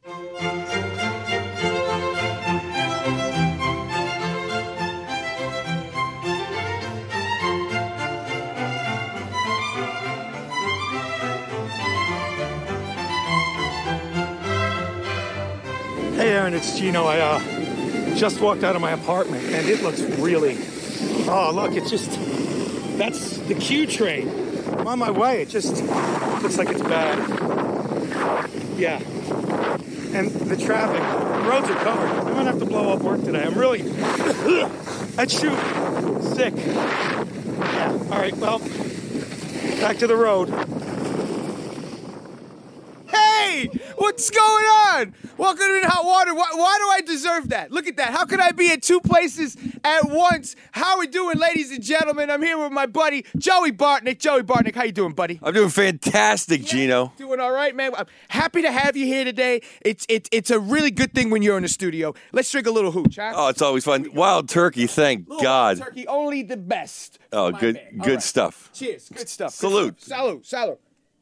Hey Aaron, it's Gino. I just walked out of my apartment and it looks really... Oh, look, it's just... That's the Q train. I'm on my way. It just looks like it's bad. Yeah. And the traffic, the roads are covered. I'm gonna have to blow up work today. I'm really... I'd shoot. Sick. Yeah. All right, well, back to the road. Hey, what's going on? Welcome to In Hot Water. Why do I deserve that? Look at that. How can I be at two places at once? How we doing, ladies and gentlemen? I'm here with my buddy, Joey Bartnick. Joey Bartnick, how you doing, buddy? I'm doing fantastic, Gino. Doing all right, man. I'm happy to have you here today. It's a really good thing when you're in the studio. Let's drink a little hooch, huh? Oh, it's always fun. Wild turkey, thank God. Wild turkey, only the best. Oh, My good man. All good right. stuff. Cheers. Good stuff. Salute. Salute. Salute.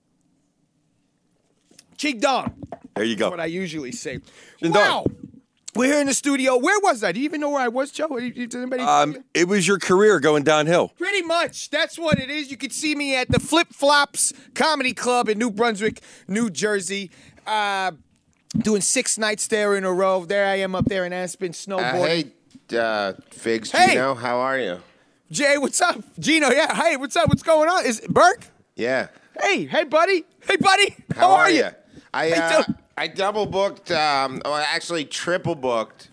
Cheek dong. There you That's go. what I usually say. Chin Wow. dong. We're here in the studio. Where was I? Do you even know where I was, Joe? Did anybody? It was your career going downhill. Pretty much. That's what it is. You could see me at the Flip Flops Comedy Club in New Brunswick, New Jersey. Doing 6 nights there in a row. There I am up there in Aspen snowboarding. Hey, Figs, Hey. Gino, how are you? Jay, what's up? Gino, yeah. Hey, what's up? What's going on? Is it Burke? Yeah. Hey, buddy. Hey, buddy. How are you? How you doing? I double booked, actually triple booked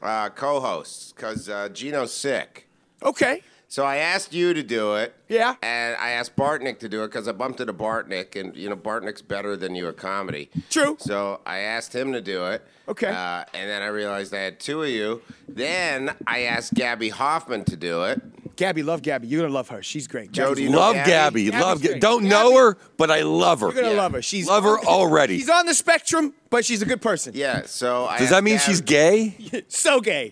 co-hosts because Gino's sick. Okay. So I asked you to do it. Yeah. And I asked Bartnick to do it because I bumped into Bartnick, and Bartnick's better than you at comedy. True. So I asked him to do it. Okay. And then I realized I had 2 of you. Then I asked Gabby Hoffman to do it. Gabby, love Gabby. You're going to love her. She's great. Joe, Gabby's do you know Love Gabby? Gabby. great. Don't Gabby- know her, but I love her. You're going to love her. She's Love her already. She's on the spectrum, but she's a good person. Yeah, so I Does that asked mean Gabby- she's gay? So gay.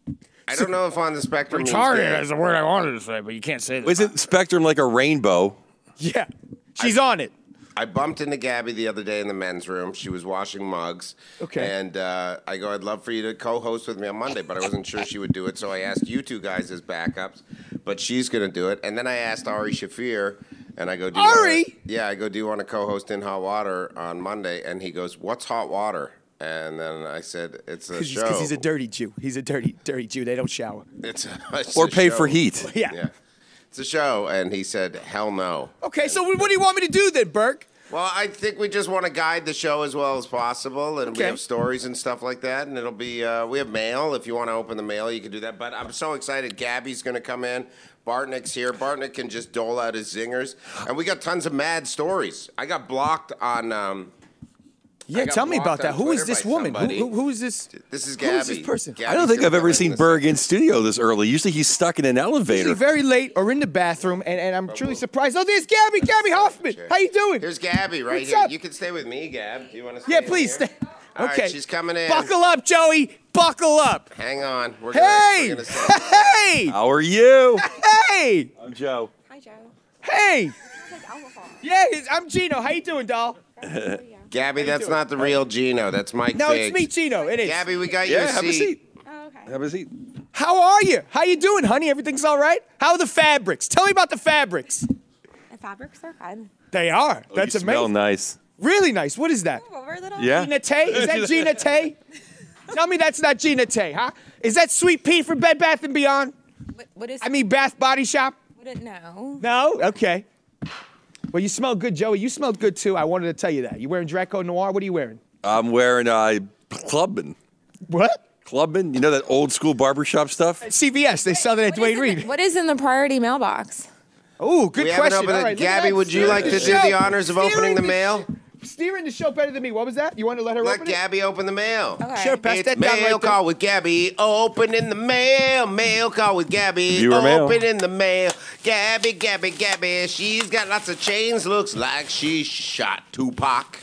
I don't know if on the spectrum means Retarded gay. is the word I wanted to say, but you can't say that. Isn't spectrum like a rainbow? Yeah. She's on it. I bumped into Gabby the other day in the men's room. She was washing mugs. Okay. And I go, I'd love for you to co-host with me on Monday, but I wasn't sure she would do it, so I asked you two guys as backups, but she's going to do it. And then I asked Ari Shafir, and I go, do you Ari? do you want to co-host In Hot Water on Monday? And he goes, what's hot water? And then I said, it's a show. Because he's a dirty Jew. He's a dirty Jew. They don't shower. It's Or a pay show. for heat? Yeah. Yeah. It's a show. And he said, hell no. Okay, so what do you want me to do then, Burke? Well, I think we just want to guide the show as well as possible, and we Okay. have stories and stuff like that, and it'll be, we have mail. If you want to open the mail, you can do that, but I'm so excited. Gabby's going to come in. Bartnick's here. Bartnick can just dole out his zingers, and we got tons of mad stories. I got blocked on... Yeah, I got tell me blocked about that. on Who is Twitter this by woman? somebody. Who is this? This is Who is this Gabby. person? Gabby's I don't think gonna I've ever come seen in Berg in studio this early. Usually he's stuck in an elevator. Usually very late or in the bathroom, and I'm truly surprised. Oh, there's Gabby Hoffman. How you doing? Here's Gabby right What's here. up? You can stay with me, Gab. Do you want to stay Yeah, in please here? stay. All right, Okay. she's coming in. Buckle up, Joey. Buckle up. Hang on. We're Hey! Gonna say- Hey! How are you? Hey! I'm Joe. Hi, Joe. Hey! Like alcohol. Yeah, I'm Gino. How you doing, doll? Gabby, that's not the real Gino. That's Mike No, Figs. it's me, Gino. It is. Gabby, we got you Yeah, have a seat. Oh, okay. Have a seat. How are you? How you doing, honey? Everything's all right? How are the fabrics? Tell me about the fabrics. The fabrics are fun. They are. That's you smell amazing. nice. Really nice. What is that? Oh, we're little. Yeah. Gina Tay? Is that Gina Tay? Tell me that's not Gina Tay, huh? Is that Sweet Pea from Bed Bath & Beyond? What is? I mean, Bath Body Shop? Wouldn't know. No? Okay. Well, you smell good, Joey. You smelled good, too. I wanted to tell you that. You wearing Draco Noir? What are you wearing? I'm wearing Clubman. What? Clubman? You know that old school barbershop stuff? CVS. They sell that at Dwayne Reed. What is in the priority mailbox? Oh, good We haven't question. opened All it. right, look at Gabby, that. would you Steering like to do show. the honors of opening Steering the mail? Steering the show better than me. What was that? You want to let her Let open it? Gabby open the mail. Okay. Sure, pass It's that down mail right there. call with Gabby. Opening the mail. Mail call with Gabby. Viewer mail. Opening the mail. Gabby, Gabby, Gabby. She's got lots of chains. Looks like she shot Tupac.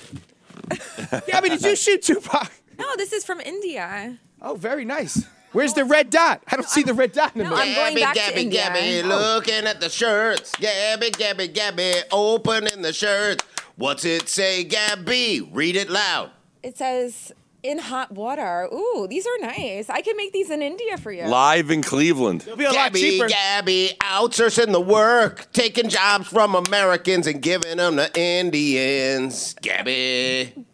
Gabby, did you shoot Tupac? No, this is from India. Oh, very nice. Where's the red dot? I don't see the red dot in the No, middle. I'm going Gabby, back to Gabby, India. Gabby, looking at the shirts. Gabby, Gabby, Gabby, opening the shirts. What's it say, Gabby? Read it loud. It says In hot water. Ooh, these are nice. I can make these in India for you. Live in Cleveland. It'll be a lot Gabby, cheaper. Gabby, outsourcing the work, taking jobs from Americans and giving them to Indians. Gabby.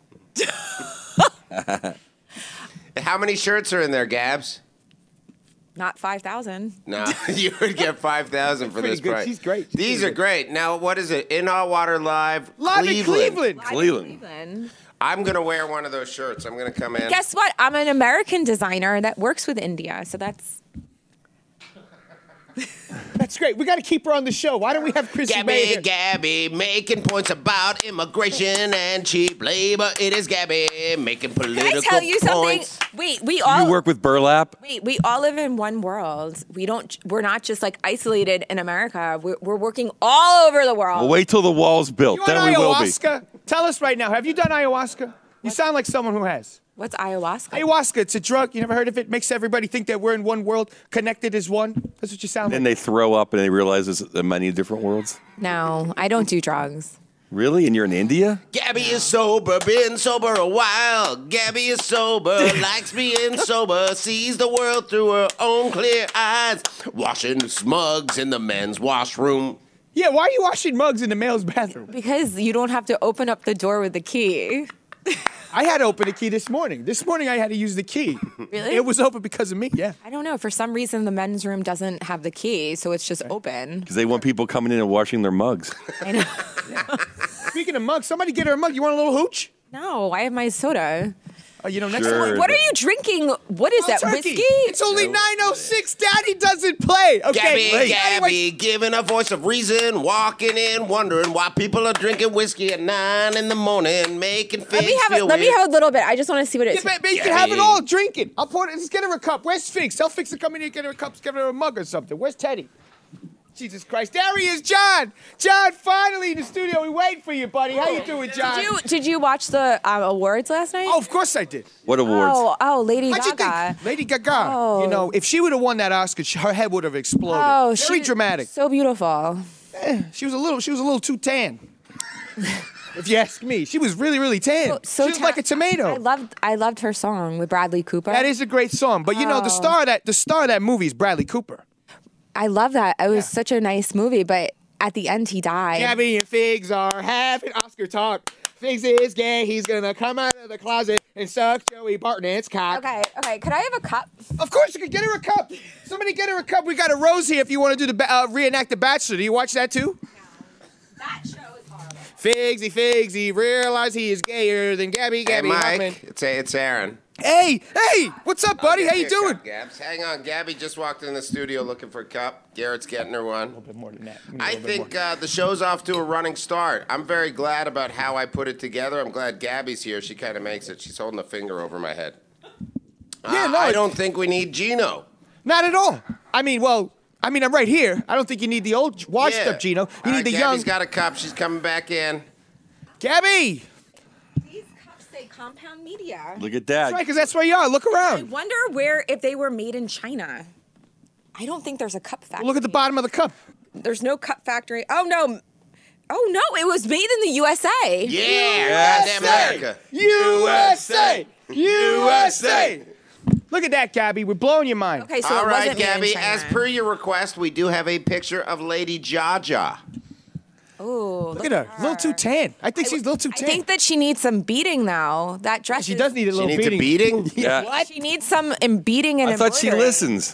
How many shirts are in there, Gabs? Not 5,000. No, you would get 5,000 for Pretty this good. price. She's great. She's These pretty are great. Now, what is it? In Hot Water Live, Live in Cleveland. Cleveland. I'm gonna wear one of those shirts. I'm gonna come in. Guess what? I'm an American designer that works with India, so that's. That's great. We got to keep her on the show. Why don't we have Chrissy May here? Gabby, making points about immigration and cheap labor. It is Gabby making Can political I tell you something? points. Wait, we You all work with burlap? Wait, we all live in one world. We're not just like isolated in America. We're working all over the world. Well, wait till the wall's built. You Then on we will be. ayahuasca? Tell us right now. Have you done ayahuasca? You sound like someone who has. What's ayahuasca? Ayahuasca, it's a drug. You never heard of it? Makes everybody think that we're in one world, connected as one. That's what you sound Then like. they throw up and they realize there's many different worlds. No, I don't do drugs. Really? And you're in India? Gabby is sober, been sober a while. Gabby is sober, likes being sober, sees the world through her own clear eyes. Washing mugs in the men's washroom. Yeah, why are you washing mugs in the male's bathroom? Because you don't have to open up the door with the key. I had to open the key this morning. This morning I had to use the key. Really? It was open because of me, yeah. I don't know. For some reason, the men's room doesn't have the key, so it's just open. Because they want people coming in and washing their mugs. I know. Speaking of mugs, somebody get her a mug. You want a little hooch? No, I have my soda. Oh, you know, next Sure. time. What are you drinking? What is that? Turkey. Whiskey? It's only 9:06. Daddy doesn't play. Okay. Gabby, Anyway, giving a voice of reason, walking in, wondering why people are drinking whiskey at 9 in the morning, making Let figs me have feel it. Let me weird. have a little bit. I just want to see what it is. yeah, you can have it all. Drink it. I'll pour it. Let's get her a cup. Where's Figs? Tell Figs to come in here and get her a cup. Get her a mug or something. Where's Teddy? Jesus Christ. There he is, John. John, finally in the studio. We wait for you, buddy. How you doing, John? Did you watch the awards last night? Oh, of course I did. What awards? Lady How'd you Gaga. think? Lady Gaga. Oh. You know, if she would have won that Oscar, her head would have exploded. Oh, Very dramatic. So beautiful. She was a little too tan. If you ask me, she was really, really tan. So she was like a tomato. I loved her song with Bradley Cooper. That is a great song, but you know the star of that movie is Bradley Cooper. I love that. It was such a nice movie, but at the end he died. Gabby and Figs are having Oscar talk. Figs is gay. He's gonna come out of the closet and suck Joey Bartnett's cock. Okay. Could I have a cup? Of course, you can get her a cup. Somebody get her a cup. We got a rose here if you want to do the reenact The Bachelor. Do you watch that too? That show is horrible. Figsy, realize he is gayer than Gabby Hey, Hoffman. Mike, it's Aaron. Hey, what's up, buddy? How you doing? Gabs. Hang on, Gabby just walked in the studio looking for a cup. Garrett's getting her one. A little bit more than that. I think the show's off to a running start. I'm very glad about how I put it together. I'm glad Gabby's here. She kind of makes it. She's holding a finger over my head. Yeah, no, I don't think we need Gino. Not at all. I'm right here. I don't think you need the old washed up Gino. You need the young. Gabby's got a cup. She's coming back in. Gabby! These cups say Compound Media. Look at That's that. right, because that's where you are. Look I around. wonder if they were made in China. I don't think there's a cup factory. Look at the bottom of the cup. There's no cup factory. Oh no, it was made in the USA. Yeah, goddamn America. USA! USA! Look at that, Gabby. We're blowing your mind. Okay, so All it right, wasn't made in Gabby, China. as per your request, we do have a picture of Lady Jaja. Ooh, Look at her. A little too tan. I think she's a little too I tan. think that she needs some beating though. That dress. she does need a She little needs a beating? Yeah. She needs some beating and I thought she embroidery. listens.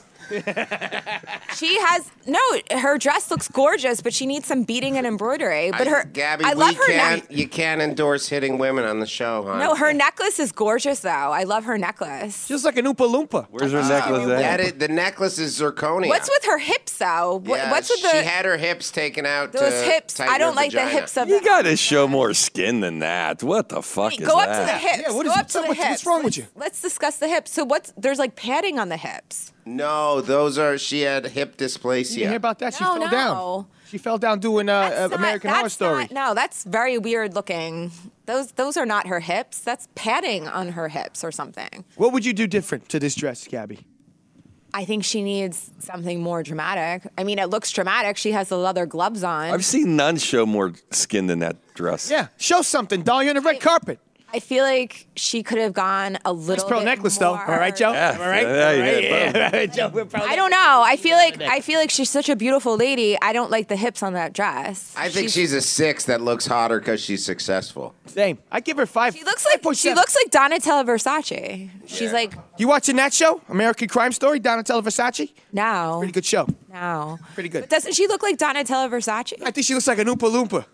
She has her dress looks gorgeous, but she needs some beating and embroidery. But Gabby, I love her you can't endorse hitting women on the show, huh? No, her necklace is gorgeous though. I love her necklace. Just like an Oompa Loompa. Where's her necklace at? The necklace is zirconia. What's with her hips though? Yeah, What's with she the had her hips taken out. those to hips? tighten I don't her like the vagina. hips of You the. gotta show more skin than that. What the fuck Wait, is go that? up to the hips. Yeah, what go is- up to the what's hips. wrong with you? Let's discuss the hips. So there's like padding on the hips. No, she had hip dysplasia. You hear about that? She No, fell no. down. She fell down doing That's not- American Horror that's Story. not- no, that's very weird looking. Those are not her hips. That's padding on her hips or something. What would you do different to this dress, Gabby? I think she needs something more dramatic. I mean, it looks dramatic. She has the leather gloves on. I've seen none show more skin than that dress. Yeah, show something, doll. You're on the red carpet. I feel like she could have gone a little. Nice pearl bit necklace, more. though. All right, Joe. Yeah. All right. Yeah, All yeah, right. yeah. Yeah. Joe, we're pearl I don't know. I feel like she's such a beautiful lady. I don't like the hips on that dress. I think she's a 6 that looks hotter because she's successful. Same. I give her 5. She looks like 5.7. Donatella Versace. She's like You watching that show, American Crime Story, Donatella Versace? no, Pretty good show. no, Pretty good. But doesn't she look like Donatella Versace? I think she looks like an Oompa Loompa.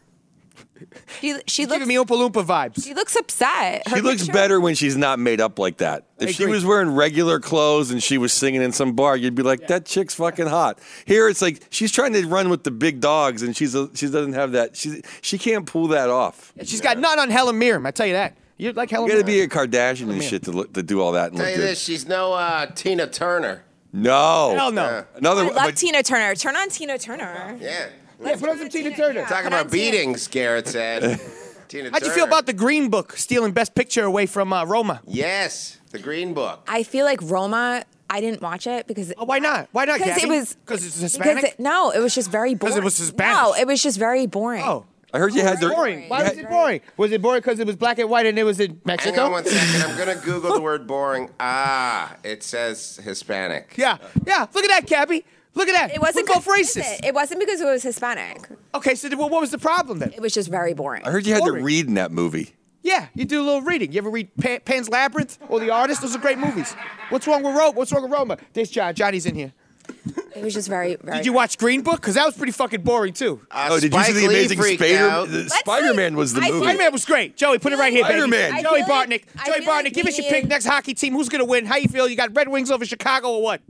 She Giving looks me Oompa Loompa vibes. she looks upset. Her She looks picture- better when she's not made up like that. If she agree. was wearing regular clothes and she was singing in some bar, you'd be like, that chick's fucking hot. Here, it's like she's trying to run with the big dogs, and she doesn't have that. She can't pull that off. She's got none on Helen Mirren. I tell you that. You like Helen You got to Mirren? be a Kardashian and shit to do all that and Tell look you good. this, she's no Tina Turner. No, Hell no. Another. I love but- Tina Turner. Turn on Tina Turner. Yeah. Yeah, put on some Tina Turner. Yeah. Talking Put on about Tina- beatings, Garrett said. Tina How'd you Turner. feel about the Green Book stealing Best Picture away from Roma? Yes, the Green Book. I feel like Roma. I didn't watch it because Oh, why not? Why not, because Gabby? it was Because it's Hispanic? no, it was just very boring. it was Hispanic? No, it was just very boring. Oh. I heard you had the. Boring. Why you was had- it boring? Was it boring because it was black and white and it was in Hang Mexico? on 1 second. I'm going to Google the word boring. It says Hispanic. Yeah. Look at that, Gabby. Look at that. It wasn't We're both because- racist. It wasn't because it was Hispanic. Okay, so what was the problem then? It was just very boring. I heard you had to Boring. read in that movie. Yeah, you do a little reading. You ever read Pan's Labyrinth or The Artist? Those are great movies. What's wrong with Roma? What's wrong with Roma? There's John. Johnny's in here. It was just very, very. Did you watch Green Book? Because that was pretty fucking boring too. Oh, did you see Spike the Lee Amazing freaked Spider? out. Spider-Man was the I movie. feel Spider-Man was great. Joey, put it right here, baby. Spider-Man. I Joey feel like- Bartnick. I Joey feel like Bartnick, give us your me pick. and- Next hockey team. Who's gonna win? How you feel? You got Red Wings over Chicago or what?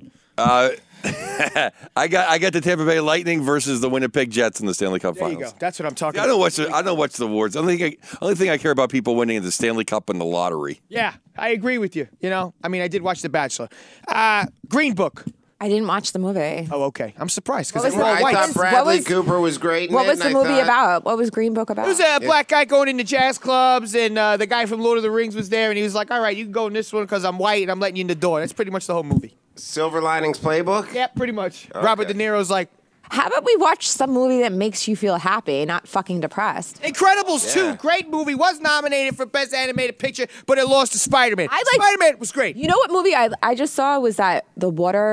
I got the Tampa Bay Lightning versus the Winnipeg Jets in the Stanley Cup There you Finals. go. That's what I'm talking I don't about. watch. I don't watch the awards. Only thing I care about people winning is the Stanley Cup and the lottery. Yeah, I agree with you. You know, I mean, I did watch The Bachelor. Green Book. I didn't watch the movie. Oh, okay. I'm surprised What because was they're all I white. thought What Bradley was- Cooper was great in What it, was the and I movie thought- about? What was Green Book about? It was a black guy going into jazz clubs, and the guy from Lord of the Rings was there, and he was like, "All right, you can go in this one because I'm white, and I'm letting you in the door." That's pretty much the whole movie. Silver Linings Playbook? Yeah, pretty much. Robert De Niro's like, How about we watch some movie that makes you feel happy, not fucking depressed? Incredibles Yeah. 2, great movie, was nominated for Best Animated Picture, but it lost to Spider-Man. I like- Spider-Man was great. You know what movie I just saw was that the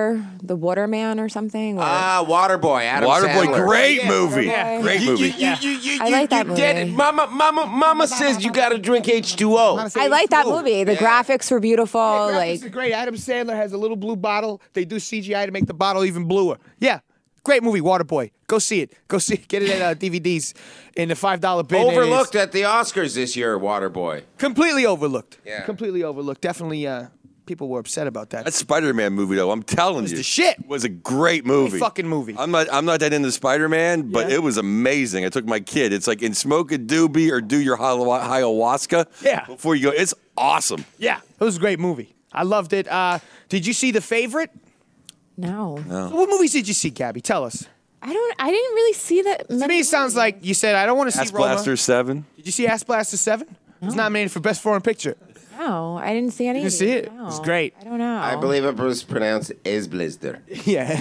Waterman or something? Or, Waterboy, Adam Waterboy, Sandler. great movie. Yeah. Great movie. I like that movie. Mama says you gotta drink H2O. I like that movie. The Yeah. graphics were beautiful. Graphics Like are great. Adam Sandler has a little blue bottle. They do CGI to make the bottle even bluer. Yeah. Great movie, Waterboy. Go see it. Go see it. Get it at DVDs in the $5 bin. Overlooked at the Oscars this year, Waterboy. Completely overlooked. Yeah. Completely overlooked. Definitely people were upset about that. That Spider-Man movie, though, I'm telling you, the shit. was a great movie. fucking movie. I'm not that into Spider-Man, but Yeah. it was amazing. I took my kid. It's like in smoke a doobie or do your ayahuasca. Yeah. Before you go, it's awesome. Yeah. It was a great movie. I loved it. Did you see The Favorite? no. What movies did you see, Gabby? Tell us. I didn't really see that. To me, it sounds like you said, I don't want to see Ass Roma. Blaster 7. Did you see Ass Blaster 7? It was nominated for Best Foreign Picture. No, I didn't see any. You of didn't see these. it? No. It was great. I don't know. I believe it was pronounced Esblister. Yeah.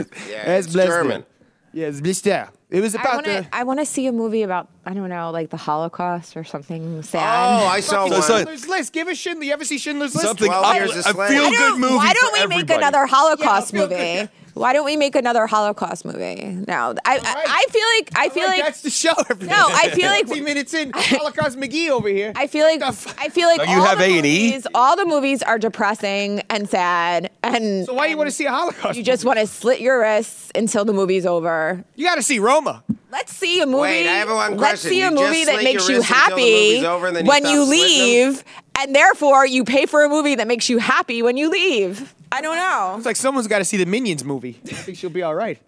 It's German. Yeah, it's Blister. It was about I want to see a movie about, I don't know, like the Holocaust or something sad. Oh, I saw Fucking one. So- Schindler's List. Give us Schindler. You ever see Schindler's List? Something 12 up, Years a a Slave. feel-good movie Why don't for we make everybody. another Holocaust Yeah, feel good, movie? yeah. Why don't we make another Holocaust movie? No, I feel like that's the show. Everybody. No, I feel like- 15 minutes in, Holocaust McGee over here. I feel like Don't you all have the A&E? movies, all the movies are depressing and sad, and So why you want to see a Holocaust? you just want to slit your wrists until the movie's over. You got to see Roma. Let's see a movie. Wait, I have one Let's question. see a You just movie that slit makes your you wrists until the happy movie's over and then you when stop you slitting them? leave, and therefore you pay for a movie that makes you happy when you leave. I don't know. It's like someone's got to see the Minions movie. I think she'll be all right.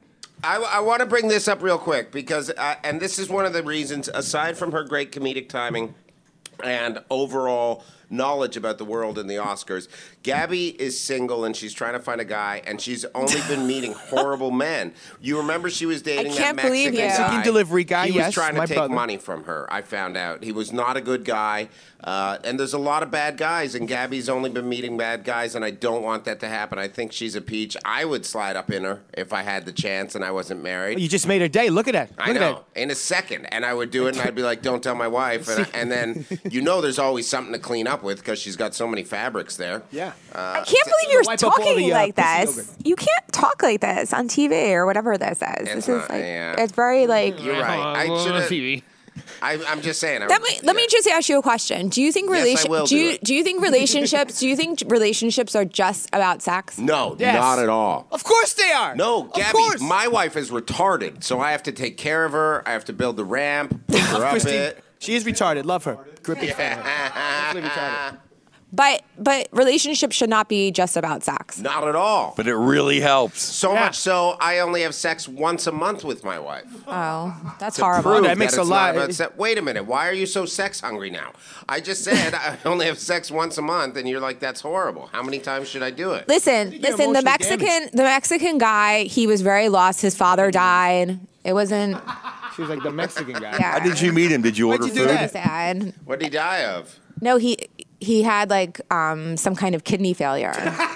I want to bring this up real quick because, and this is one of the reasons, aside from her great comedic timing and overall knowledge about the world and the Oscars, Gabby is single and she's trying to find a guy, and she's only been meeting horrible men. You remember she was dating can't that believe Mexican you. guy. Mexican delivery guy, He was yes, trying to my take brother. money from her. I found out he was not a good guy, and there's a lot of bad guys, and Gabby's only been meeting bad guys, and I don't want that to happen. I think she's a peach. I would slide up in her if I had the chance and I wasn't married. You just made her day. Look at that. Look I at know, in a second, and I would do it, and I'd be like, "Don't tell my wife," and then You know there's always something to clean up with because she's got so many fabrics there. Yeah. I can't believe you're wipe up all talking the, like pussy this. yogurt. You can't talk like this on TV or whatever this is. This is not- like yeah. it's very like. You're right. I should. I'm just saying. Let me just ask you a question. Do you think Yes, I will do do it. you think relationships are just about sex? No, Yes. not at all. Of course they are. No, Of Gabby, course. my wife is retarded, so I have to take care of her. I have to build the ramp, pick her up Christine, it. she is retarded. Love her. Grippy fan. of her. Definitely retarded. But relationships should not be just about sex. Not at all. But it really helps. So Yeah. much so, I only have sex once a month with my wife. Oh, that's To horrible. prove that makes it's a lot- not about Wait a minute. Why are you so sex hungry now? I just said I only have sex once a month, and you're like, that's horrible. How many times should I do it? Listen. you're The emotionally the Mexican guy, he was very lost. His father died. It wasn't. She was like the Mexican guy. Yeah. How did you meet him? Did you Why'd order you do food? that? Sad. What did he die of? No, he had like some kind of kidney failure.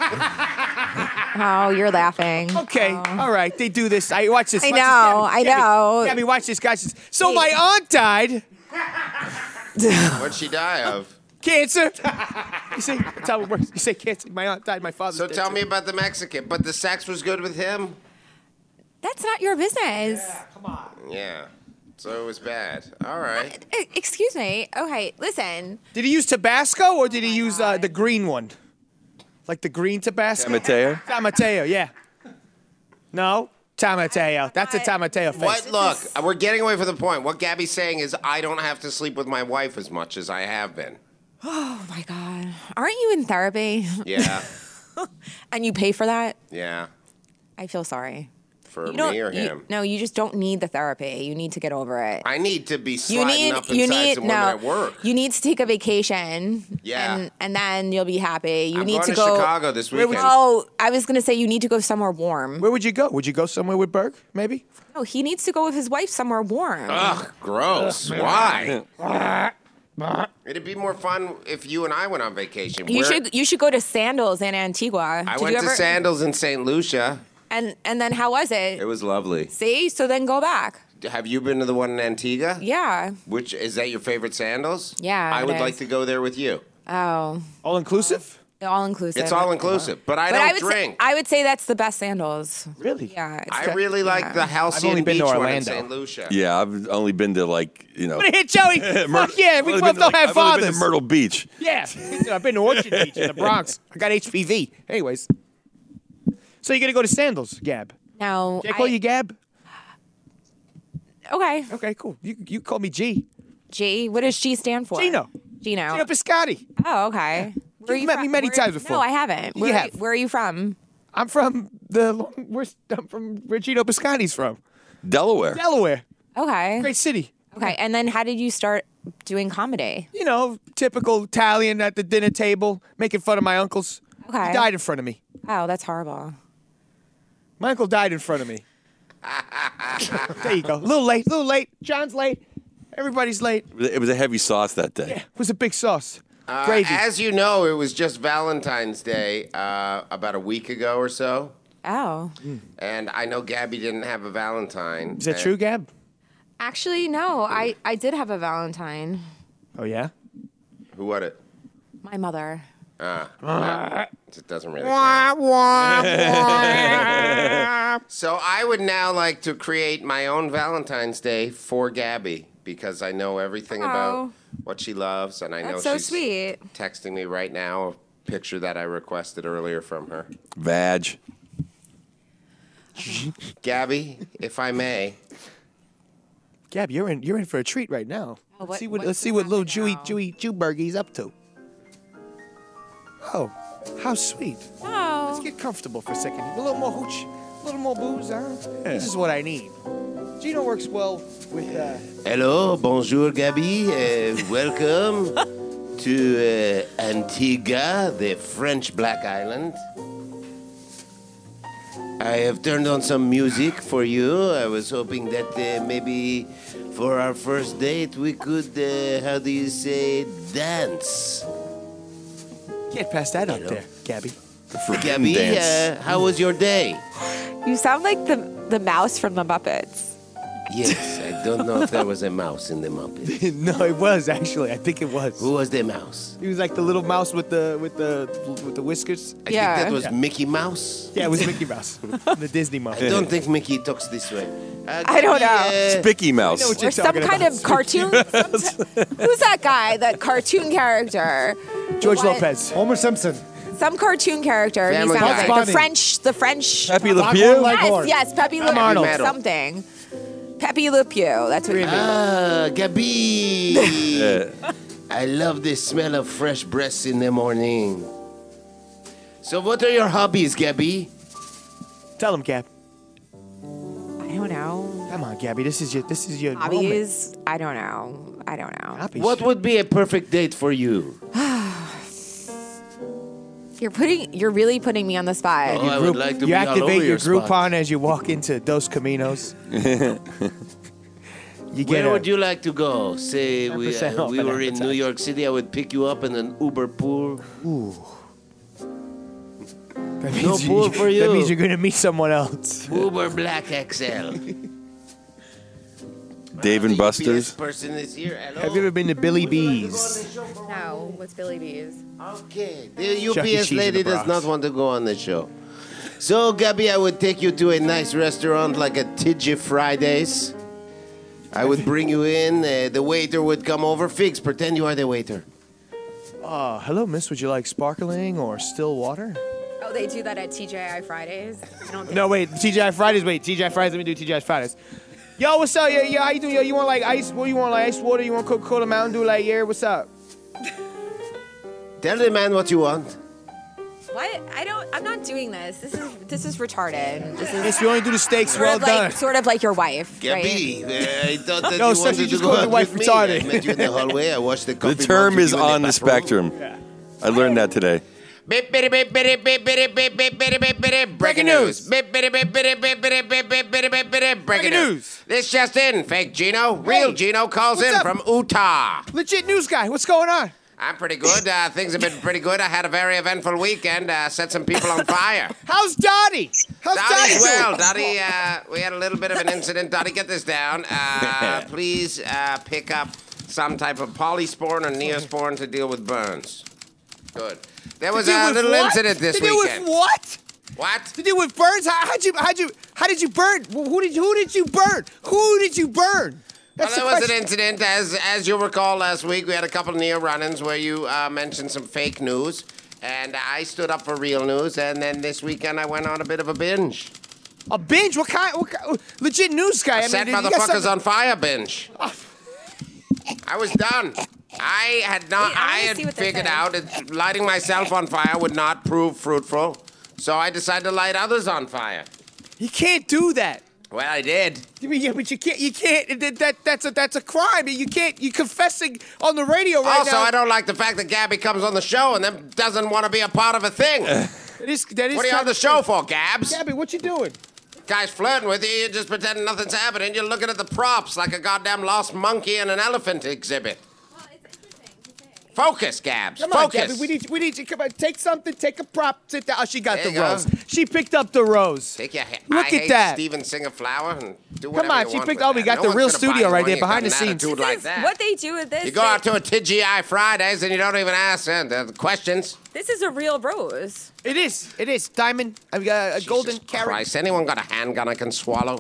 Oh, you're laughing. Okay, all right. They do this. I watch this. I Watch this, know, Gabby. I know. Gabby, watch this, guys. So Hey. my aunt died. What'd she die of? Cancer. You say that's how it works. You say cancer. My aunt died. My father. So tell me about the Mexican. But the sex was good with him? That's not your business. Yeah. So it was bad. All right. Excuse me. Okay, listen. Did he use Tabasco or did he use the green one? Like the green Tabasco? Mateo? Tamateo, yeah. No? Tamateo. That's a Tamateo face. What? Look, we're getting away from the point. What Gabby's saying is I don't have to sleep with my wife as much as I have been. Oh my God. Aren't you in therapy? Yeah. And you pay for that? Yeah. I feel sorry. For You don't. me or him? No, you just don't need the therapy. You need to get over it. I need to be You sliding need. up You inside need. some women No. at work. You need to take a vacation. Yeah. And then you'll be happy. You I'm need going to go. Chicago this Where would weekend. Oh, I was gonna say you need to go somewhere warm. Where would you go? Would you go somewhere with Berg, maybe? No, he needs to go with his wife somewhere warm. Ugh, gross. Why? It'd be more fun if you and I went on vacation. You Where- should should go to Sandals in Antigua. I Did went you to ever, Sandals in St. Lucia. And then how was it? It was lovely. See, so then go back. Have you been to the one in Antigua? Yeah. Which is that your favorite Sandals? Yeah, I it would is. like to go there with you. Oh, All inclusive? all inclusive. It's all inclusive, but I But don't I would drink. say I would say that's the best Sandals. Really? Yeah. it's I the- really like yeah. the Halcyon only been Beach to one in Orlando. St. Lucia. Yeah, I've only been to like, I'm gonna hit Joey. Fuck Myrtle- yeah, we I've both only been don't to, have I've only been fathers. to Myrtle Beach. Yeah, I've been to Orchard Beach in the Bronx. I got HPV. Anyways, so you're gonna go to Sandals, Gab? No. Can I call you Gab? Okay. Okay, cool. You call me G. G. What does G stand for? Gino. Gino. Gino Piscotti. Oh, okay. Where are You've met me many where- times before. No, I haven't. You Where, have. Where are you from? I'm from I'm from where Gino Piscotti's from. Delaware. Delaware. Okay. Great city. Okay. And then how did you start doing comedy? You know, typical Italian at the dinner table, making fun of my uncles. Okay. He died in front of me. Oh, that's horrible. My uncle died in front of me. There you go. A little late. John's late. Everybody's late. It was a heavy sauce that day. Yeah, it was a big sauce. Gravy. As you know, it was just Valentine's Day about a week ago or so. Oh. And I know Gabby didn't have a Valentine. Is that true, Gab? Actually, no. I did have a Valentine. Oh, yeah? Who was it? My mother. It doesn't really count. So I would now like to create my own Valentine's Day for Gabby because I know everything about what she loves, and I know That's so she's sweet. texting me right now a picture that I requested earlier from her. Vag. Gabby, if I may, Gab, you're in for a treat right now. Oh, let's see what's let's see gonna what little happen now? Jewbergie's up to. Oh, how sweet. Oh. Let's get comfortable for a second. A little more hooch, a little more booze, huh? This is what I need. Gino works well with hello, bonjour, Gabby. Welcome to Antigua, the French Black Island. I have turned on some music for you. I was hoping that maybe for our first date we could, how do you say, dance. Can't pass that up there, Gabby. The forbidden Gabby, dance. how was your day? You sound like the mouse from the Muppets. Yes, I don't know if there was a mouse in the Muppets. No, it was actually. I think it was. Who was the mouse? He was like the little mouse with the whiskers. I Yeah. think that was Mickey Mouse. Yeah, it was Mickey Mouse, the Disney mouse. I don't think Mickey talks this way. I don't know. Spicky Mouse. I know what you're Or some talking kind about. of cartoon. Who's that guy? That cartoon character? George What? Lopez. Homer Simpson. Some cartoon character. He Family sounds Guy. like Bugs the French. Pepe Le Foghorn Pew. Leghorn. Yes, Pepe Le Arnold. Pew. Something. Pepe Le Pew. That's what it is. Gabi. Yeah. I love the smell of fresh breasts in the morning. So what are your hobbies, Gabi? Tell him, Gab. I don't know. Come on, Gabby. This is your moment. Hobbies? I don't know. Hobbies. What would be a perfect date for you? You're really putting me on the spot. Oh, I would like to You be all activate over your your spot. Groupon as you walk into Dos Caminos. You get Where a, would you like to go? Say 10% off we an were in appetizer. New York City, I would pick you up in an Uber pool. that means no pool for you. That means you're gonna meet someone else. Uber Black XL. Dave and UPS Buster's. person is here. Hello? Have you ever been to Billy B's? No. What's Billy B's? Okay. The Chuck E. UPS Cheese in lady the does Bronx. not want to go on the show. So, Gabby, I would take you to a nice restaurant like a TJ Fridays. I would bring you in. The waiter would come over. Figs, pretend you are the waiter. Hello, miss. Would you like sparkling or still water? Oh, they do that at TJI Fridays. I don't think No, wait. TGI Fridays. Wait, TGI Fridays. Let me do TGI Fridays. Yo, what's up? Yeah, how you doing? Yo, you want like ice? What do you want? Like ice water? You want Coca-Cola, Mountain Dew? Like, yeah, what's up? Tell the man what you want. What? I'm not doing this. This is retarded. This is If you only do the steaks, sort well of like done. sort of like your wife, right? Gabby, I thought that No, you Seth, wanted you to just go called your out wife with me. retarded. I met you in the hallway. I watched the The coffee term mug is you in on the bathroom. spectrum. I learned that today. Breaking news. Breaking news. This just in. Fake Gino. Real Hey, Gino calls what's in up? from Utah. Legit news guy. What's going on? I'm pretty good. Things have been pretty good. I had a very eventful weekend. Set some people on fire. How's Dottie? How's Dottie Dottie's doing? well. Dottie, we had a little bit of an incident. Dottie, get this down. Please pick up some type of polysporin or neosporin to deal with burns. Good. There was deal a with little what? incident this To deal weekend. with what? What? To deal with burns? How did you burn? Who did you burn? Who did you burn? Well, That's there the was an question. incident, as you'll recall last week, we had a couple of near run-ins where you mentioned some fake news, and I stood up for real news, and then this weekend I went on a bit of a binge. A binge? What kind? Legit news guy. Set you got motherfuckers something- on fire binge. I was done. I had not. Wait, I I wanna had see what this figured is. out that lighting myself on fire would not prove fruitful, so I decided to light others on fire. You can't do that. Well, I did. I mean, yeah, but you can't. You can't. That's a crime. You can't. You're confessing on the radio right Also, now. I don't like the fact that Gabby comes on the show and then doesn't want to be a part of a thing. That is What are you kind on the of- show for, Gabs? Gabby, what you doing? Guy's flirting with you, you're just pretending nothing's happening. You're looking at the props like a goddamn lost monkey in an elephant exhibit. Focus, Gabs. Come on, Focus. Gabby. We need you. Come on, take something. Take a prop. Sit down. Oh, she got There the you go. rose. She picked up the rose. Take your Look I at hate that. Steven Singer flower and do Come whatever on, you she want picked- with oh, we that. got No the one's real gonna studio buy right one. there You got behind an the scenes. attitude This like is that. what they do with this. You go out to a TGI Fridays and you don't even ask the questions. This is a real rose. It is. It is. Diamond. I've got a golden Jesus carrot. Christ, anyone got a handgun I can swallow?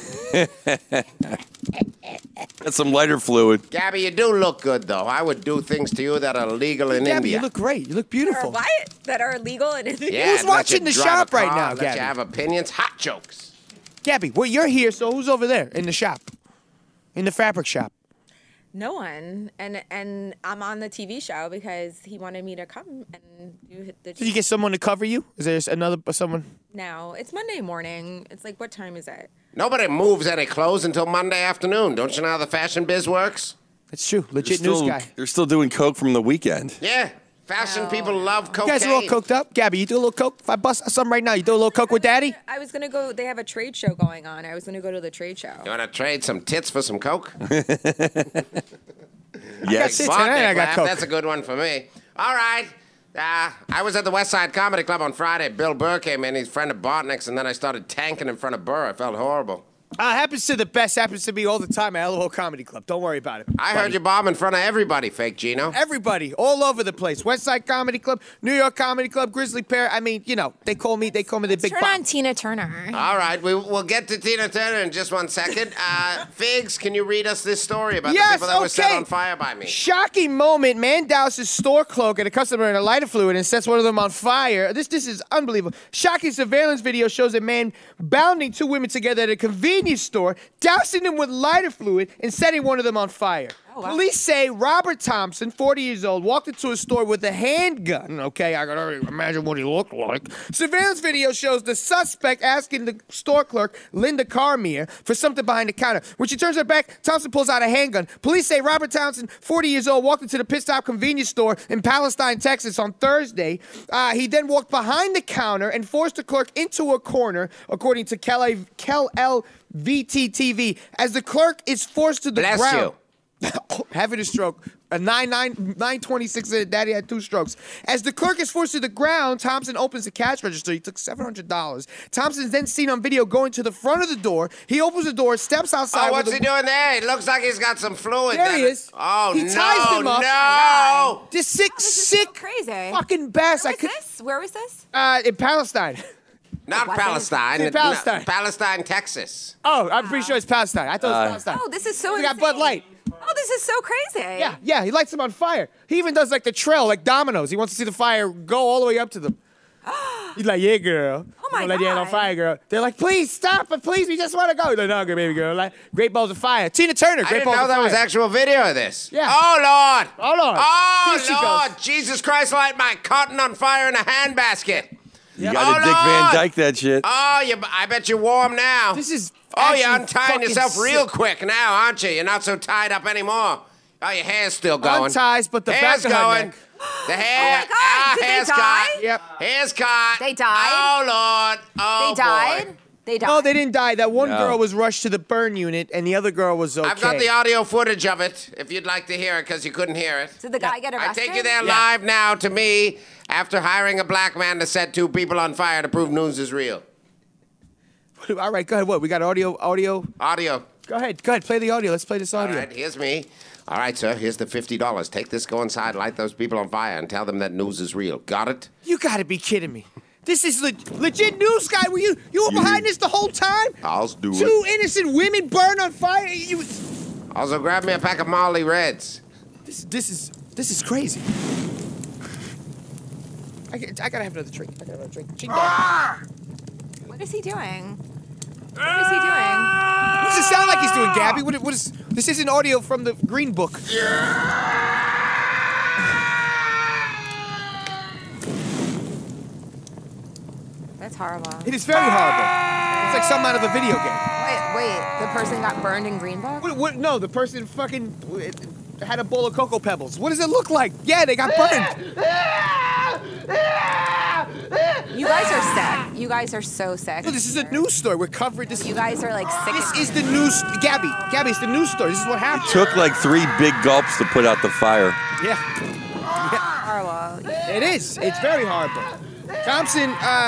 Got some lighter fluid. Gabby, you do look good, though. I would do things to you that are illegal in Gabby, India. you look great. You look Or beautiful. what? That are illegal and Yeah, Who's let watching you the drive shop a right car, now, let Gabby? you have opinions, hot jokes. Gabby, well, you're here, so who's over there in the shop? In the fabric shop. no one. And I'm on the TV show because he wanted me to come and do the. Did you get someone to cover you? Is there another someone? now it's Monday morning. It's like, what time is it? Nobody moves any clothes until Monday afternoon. Don't you know how the fashion biz works? That's true. They're Legit news still, guy. they're still doing coke from the weekend. Yeah. Fashion No. people love You cocaine. guys are all coked up. Gabby, you do a little coke? If I bust something right now, you do a little coke with Daddy? I was gonna go. They have a trade show going on. I was gonna go to the trade show. You want to trade some tits for some coke? Yes. tits. Smart, Tonight I Nick got Laugh. coke. That's a good one for me. All right. I was at the West Side Comedy Club on Friday. Bill Burr came in. He's a friend of Botnick's, and then I started tanking in front of Burr. I felt horrible. Happens to the best. Happens to me all the time at LOL Comedy Club. Don't worry about it. I heard you bomb in front of everybody, fake Gino. Everybody, all over the place. West Side Comedy Club, New York Comedy Club, Grizzly Pear. I mean, you know, they call me the big Turn bomb. on Tina Turner. All right, we'll get to Tina Turner in just 1 second. Figs, can you read us this story about the people that were set on fire by me? Shocking moment. Man douses store cloak at a customer in a lighter fluid and sets one of them on fire. This is unbelievable. Shocking surveillance video shows a man bounding two women together at a convenience store, dousing them with lighter fluid and setting one of them on fire. Oh, wow. Police say Robert Thompson, 40 years old, walked into a store with a handgun. Okay, I can already imagine what he looked like. Surveillance video shows the suspect asking the store clerk, Linda Carmier, for something behind the counter. When she turns her back, Thompson pulls out a handgun. Police say Robert Thompson, 40 years old, walked into the Pit Stop convenience store in Palestine, Texas on Thursday. He then walked behind the counter and forced the clerk into a corner, according to KLVT-TV. As the clerk is forced to the Bless ground. you. Having a stroke. A 926. Daddy had 2 strokes. As the clerk is forced to the ground, Thompson opens the cash register. He took $700. Thompson's then seen on video going to the front of the door. He opens the door, steps outside. Oh, what's he doing there? It looks like he's got some fluid. There he is. Oh, He ties him up. No. This sick, This is so sick, crazy. fucking bass. Where was this? In Palestine. Not Weapons. Palestine. In Palestine. No, Palestine, Texas. Oh, I'm pretty sure it's Palestine. I thought it was Palestine. Oh, this is so We insane. got Bud Light. Oh, this is so crazy. Yeah, he lights them on fire. He even does like the trail, like dominoes. He wants to see the fire go all the way up to them. He's like, yeah, girl. Oh, my I'm gonna let you on God. fire, girl. They're like, please stop, but please, we just want to go. He's like, no, good baby girl. Like, Great Balls of Fire. Tina Turner, I Great didn't Balls know of there Fire. was actual video of this. Yeah. Oh, Lord. Oh, Lord. Oh, Here she Lord. goes. Jesus Christ, light my cotton on fire in a handbasket. You got to Oh, Dick Van Lord. Dyke that shit. Oh, I bet you're warm now. This is Oh, you're actually untying fucking yourself real sick. quick now, aren't you? You're not so tied up anymore. Oh, your hair's still going. Unties, but the hair's back of her going. neck. The hair. Oh, my God. Did they hair's die? caught. Yep. Hair's caught. They died? Oh, Lord. Oh, They died? boy. They died. No, they didn't die. That one No. girl was rushed to the burn unit, and the other girl was okay. I've got the audio footage of it, if you'd like to hear it, because you couldn't hear it. Did the guy get I arrested? take you there Yeah. live now to me after hiring a black man to set 2 people on fire to prove news is real. All right, go ahead. What? We got audio? Audio. Go ahead. Play the audio. Let's play this All audio. right, here's me. All right, sir, here's the $50. Take this, go inside, light those people on fire, and tell them that news is real. Got it? You gotta be kidding me. This is legit news, guy. Were you were behind this the whole time? I'll do it. 2 innocent women burned on fire. Also, grab me a pack of Molly Reds. This is crazy. I gotta have another drink. Ching dong. What is he doing? What is he doing? What does it sound like he's doing, Gabby? What is this? Isn't audio from the Green Book. That's horrible. It is very horrible. It's like something out of a video game. Wait. The person got burned in Green Book? No, the person fucking had a bowl of Cocoa Pebbles. What does it look like? Yeah, they got burned. You guys are sick. You guys are so sick. No, this is a news story. We're covering this. You guys are like sick. This is the news. Gabby, it's the news story. This is what happened. Took like 3 big gulps to put out the fire. Yeah, horrible. it is. It's very horrible. Thompson,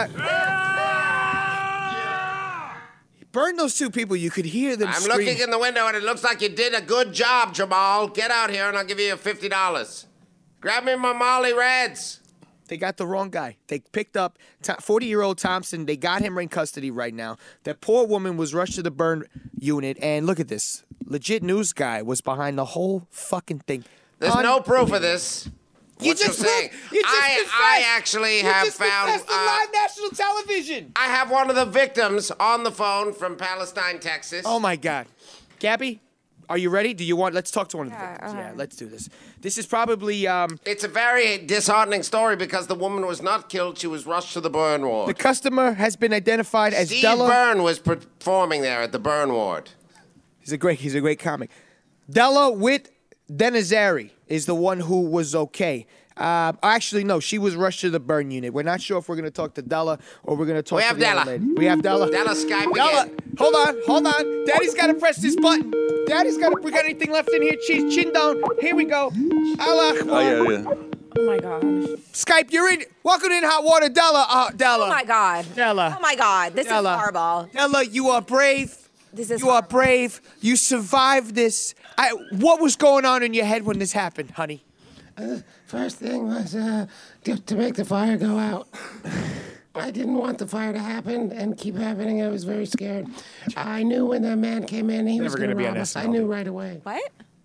burned those 2 people. You could hear them I'm scream. looking in the window, and it looks like you did a good job, Jamal. Get out here, and I'll give you your $50. Grab me my Molly Reds. They got the wrong guy. They picked up 40-year-old Thompson. They got him in custody right now. That poor woman was rushed to the burn unit. And look at this. Legit news guy was behind the whole fucking thing. There's no proof of this. You What just you're saying. I actually have found. confessed on live national television. I have one of the victims on the phone from Palestine, Texas. Oh my God, Gabby, are you ready? Let's talk to one of the Yeah, victims. okay. Yeah, let's do this. This is probably It's a very disheartening story because the woman was not killed. She was rushed to the burn ward. the customer has been identified as Steve Della. Byrne was performing there at the burn ward. He's a great comic. Della Witt Denizari is the one who was okay. Actually, no, she was rushed to the burn unit. We're not sure if we're going to talk to Della or we're going to talk We to have the other Della. lady. We have Della. Della, Skype Della, again. hold on. Daddy's got to press this button. We got anything left in here? Chin down. Here we go. Allah. Oh, yeah. Oh my god. Skype, you're in. Welcome in Hot Water, Della. Della. Oh my god. Della. Oh my god. This Della. is horrible. Della, you are brave. This is You are horrible. brave. You survived this. What was going on in your head when this happened, honey? First thing was to make the fire go out. I didn't want the fire to happen and keep happening. I was very scared. I knew when that man came in, he was Never going to gonna be on rob us. I SNL. knew right away. What?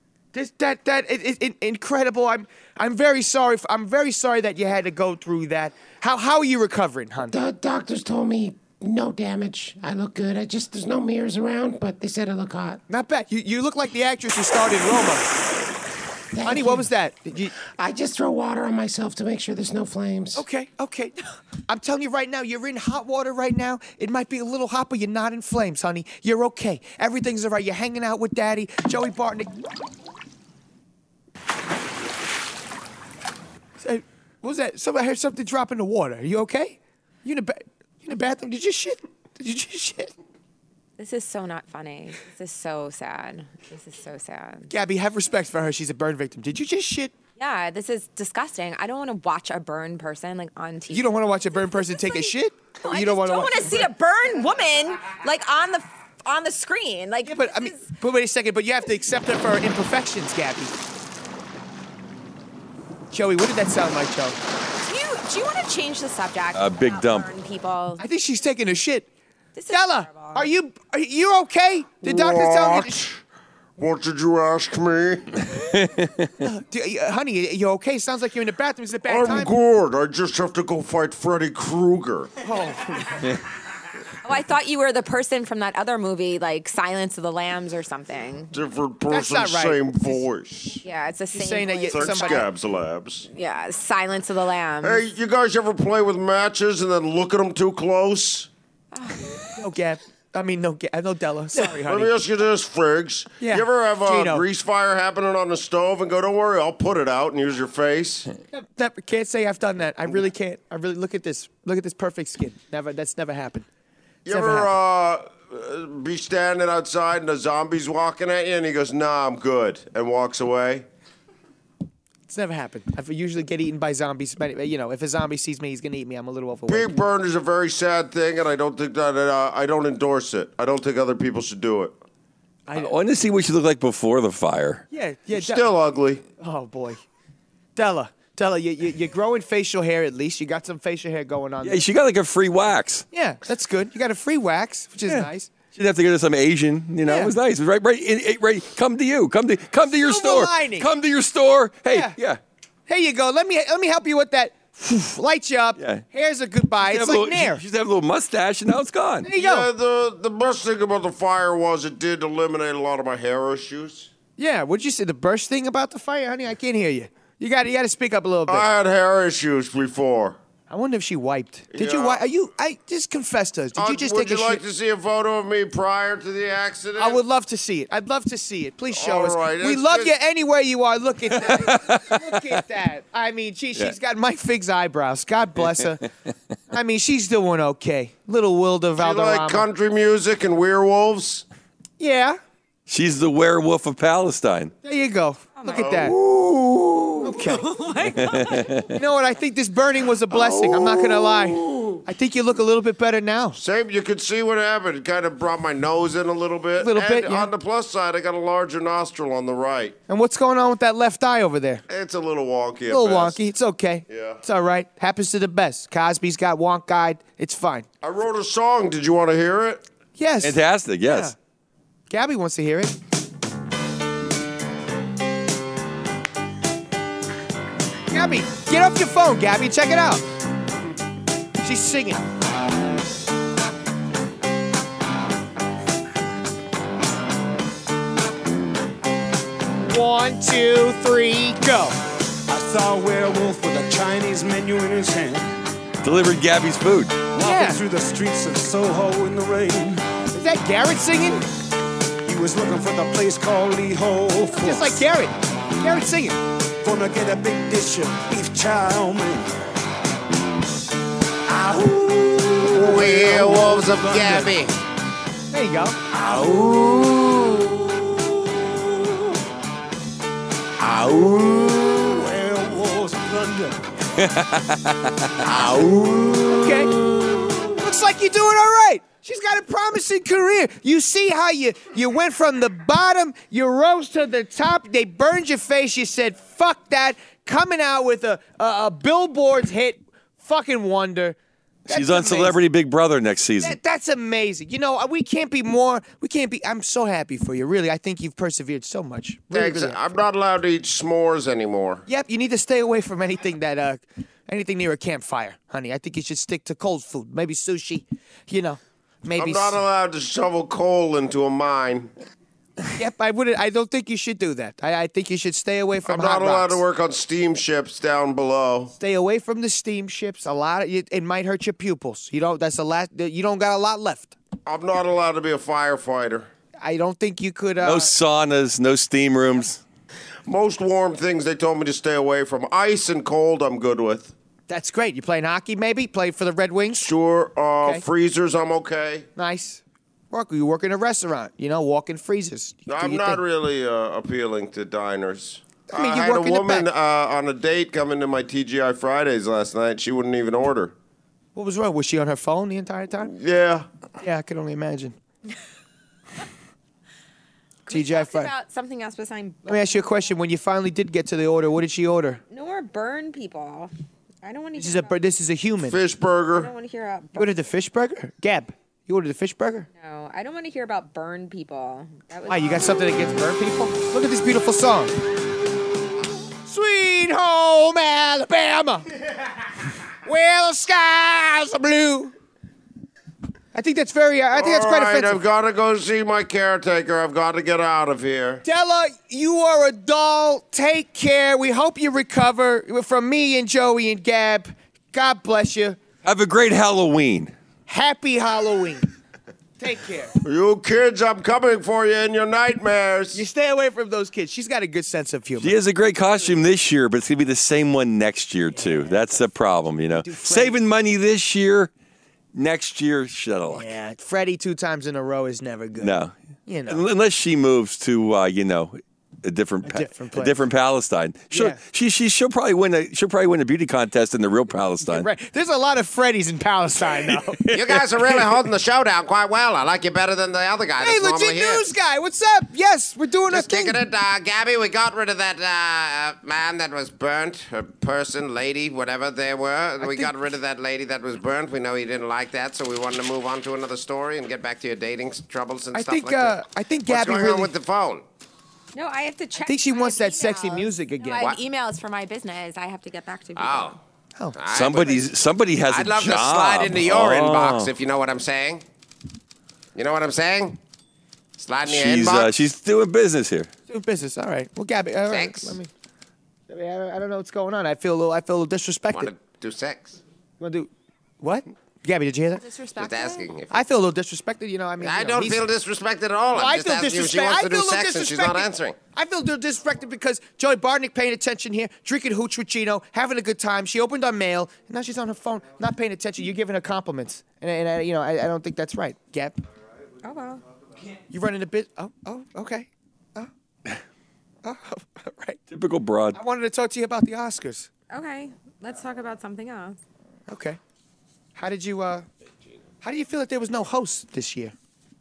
Incredible. I'm very sorry. I'm very sorry that you had to go through that. How are you recovering, hon? The doctors told me no damage. I look good. There's no mirrors around, but they said I look hot. Not bad. You look like the actress who starred in Roma. Thank Honey, you. what was that? I just throw water on myself to make sure there's no flames. Okay. I'm telling you right now, you're in hot water right now. It might be a little hot, but you're not in flames, honey. You're okay. Everything's all right. You're hanging out with Daddy, Joey Bartnick. What was that? I heard something drop in the water. Are you okay? You in the bathroom? Did you shit? This is so not funny. This is so sad. This is so sad. Gabby, have respect for her. She's a burn victim. Did you just shit? Yeah, this is disgusting. I don't want to watch a burn person like on TV. You don't want to watch a burn person take a shit? No, Or I you don't wanna want to see a burn woman like on the screen. Like, Yeah, but I mean, but wait a second. But you have to accept her for her imperfections, Gabby. Joey, what did that sound like, Joe? do you want to change the subject? Big about dump. Burn people. I think she's taking a shit. This is Della, terrible. are you okay? The doctor's telling you. What did you ask me? Honey, are you okay? Sounds like you're in the bathroom. Is it a bad time? good. I just have to go fight Freddy Krueger. Oh, I thought you were the person from that other movie, like Silence of the Lambs or something. Different That's person, not right. same voice. Yeah, it's the same. saying that voice. you- Thanks, somebody- Gabs Labs. Yeah, Silence of the Lambs. Hey, you guys ever play with matches and then look at them too close? No, Gab. I mean, no, Della. Sorry, Let me honey. ask you this, Friggs. Yeah. You ever have a Gino. grease fire happening on the stove and go, don't worry, I'll put it out and use your face? Can't say I've done that. I really can't. I really look at this. Look at this perfect skin. Never. That's never happened. You Never ever be standing outside and a zombie's walking at you and he goes, nah, I'm good, and walks away? It's never happened. I usually get eaten by zombies. But, you know, if a zombie sees me, he's gonna eat me. I'm a little overweight. Being burned is a very sad thing, and I don't think that I don't endorse it. I don't think other people should do it. I want to see what you look like before the fire. Yeah. Still ugly. Oh boy, Della, you're growing facial hair at least. You got some facial hair going on. Yeah, she got like a free wax. Yeah, that's good. You got a free wax, which is nice. She didn't have to go to some Asian, you know. Yeah. It was nice. It was right. Come to you. Come to your Silver store. lining. Come to your store. Hey, Yeah. yeah. Here you go. Let me help you with that. Light you up. Yeah. Hair's a goodbye. It's like Nair. She used to have a little mustache, and now it's gone. There you go. Yeah, the best thing about the fire was it did eliminate a lot of my hair issues. Yeah. What'd you say? The burst thing about the fire, honey? I can't hear you. You got to speak up a little bit. I had hair issues before. I wonder if she wiped. Did you Yeah. wipe? I just confess to us. Did you just would take a you like shit? to see a photo of me prior to the accident? I would love to see it. I'd love to see it. Please show All us. right, We it's love good. you anywhere you are. Look at that. Look at that. I mean, she's got Mike Figg's eyebrows. God bless her. I mean, she's doing okay. Little Wilda You Valderrama. like country music and werewolves? Yeah. She's the werewolf of Palestine. There you go. Look at that. Okay. You know what? I think this burning was a blessing. I'm not going to lie. I think you look a little bit better now. Same, you could see what happened. It kind of brought my nose in a little bit. Little and bit, yeah. on the plus side, I got a larger nostril on the right. And what's going on with that left eye over there? It's a little wonky. A little wonky. It's okay. Yeah. It's all right. Happens to the best. Cosby's got wonk-eyed. It's fine. I wrote a song. Did you want to hear it? Yes. Fantastic. Yes. Gabby wants to hear it. Gabby, get off your phone, Gabby. Check it out. She's singing. One, two, three, go. I saw a werewolf with a Chinese menu in his hand, Delivered Gabby's food. walking Yeah. through the streets of Soho in the rain. Is that Garrett singing? He was looking for the place called Lee Ho Foods. Just like Garrett. Garrett singing. Gonna get a big dish of beef chow mein. Ahoo, Werewolves of Gabby. There you go. werewolves of London. Okay. Looks like you're doing all right. She's got a promising career. You see how you went from the bottom, you rose to the top, they burned your face, you said, fuck that, coming out with a Billboard's hit, fucking wonder. She's on Celebrity Big Brother next season. That's amazing. You know, I'm so happy for you, really. I think you've persevered so much. Really, Thanks. really. I'm not allowed to eat s'mores anymore. Yep, you need to stay away from anything that, anything near a campfire, honey. I think you should stick to cold food, maybe sushi, you know. Maybe. I'm not allowed to shovel coal into a mine. Yep, I don't think you should do that. I think you should stay away from I'm not hot allowed rocks. to work on steamships down below. Stay away from the steamships. It might hurt your pupils. You don't got a lot left. I'm not allowed to be a firefighter. I don't think you could. No saunas, no steam rooms. Most warm things they told me to stay away from. Ice and cold I'm good with. That's great. You playing hockey, maybe? Play for the Red Wings? Sure. Okay. Freezers I'm okay. Nice. You work in a restaurant, you know, walk in freezers. You do I'm your not thing. really appealing to diners. I mean, you had work a in the woman back. on a date come into my TGI Fridays last night. She wouldn't even order. What was wrong? Was she on her phone the entire time? Yeah. Yeah, I can only imagine. TGI Talk Friday. about something else besides Let me ask you a question. When you finally did get to the order, what did she order? no more burn people. I don't want to. This is a human. Fish I don't burger. want to hear about. You ordered the fish burger? Gab, you ordered the fish burger? No, I don't want to hear about burn people. That was Why, you got something against burn people? Look at this beautiful song. Sweet home Alabama, where the skies are blue. I think that's quite All right, offensive. I've got to go see my caretaker. I've got to get out of here. Della, you are a doll. Take care. We hope you recover. From me and Joey and Gab, God bless you. Have a great Halloween. Happy Halloween. Take care. You kids, I'm coming for you in your nightmares. You stay away from those kids. She's got a good sense of humor. She has a great costume this year, but it's going to be the same one next year, too. That's the problem, you know. Saving money this year, next year, shut up. Yeah, Freddie 2 times in a row is never good. No. You know. Unless she moves to, a different place. Palestine. Yeah. She'll probably win a beauty contest in the real Palestine. Right. There's a lot of Freddies in Palestine, though. You guys are really holding the show down quite well. I like you better than the other guy Hey, that's normally legit here. news guy, what's up? Yes, we're doing Just a thing. kicking it. Gabby, we got rid of that man that was burnt, a person, lady, whatever they were. We got rid of that lady that was burnt. We know you didn't like that, so we wanted to move on to another story and get back to your dating troubles and stuff like that. I think What's Gabby going really. on with the phone? No, I have to check. I think she I wants have that sexy emails. music No, again. I have What? emails for my business. I have to get back to people. Oh. Oh. Somebody has I'd a love job. to slide into your Oh. inbox if you know what I'm saying. You know what I'm saying? Slide in your She's inbox. she's doing business here. Doing business. All right. Well, Gabby. All right. Thanks. I don't know what's going on. I feel a little disrespected. Want to do sex? You want to do what? Gabby, did you hear that? Disrespectful. Just asking. If I feel a little disrespected. You know, I mean, I you know, don't he's- feel disrespected at all. No, I'm I just feel asking if she disrespected. wants I to feel do a little sex and she's not disrespected. answering. I feel disrespected because Joey Bartnick paying attention here, drinking hooch with Gino, having a good time. She opened our mail, and now she's on her phone, not paying attention. You're giving her compliments, and I don't think that's right. Gab, Oh well. you running a bit? Oh, okay. Oh, all right. Typical broad. I wanted to talk to you about the Oscars. Okay, let's talk about something else. Okay. How do you feel that there was no host this year?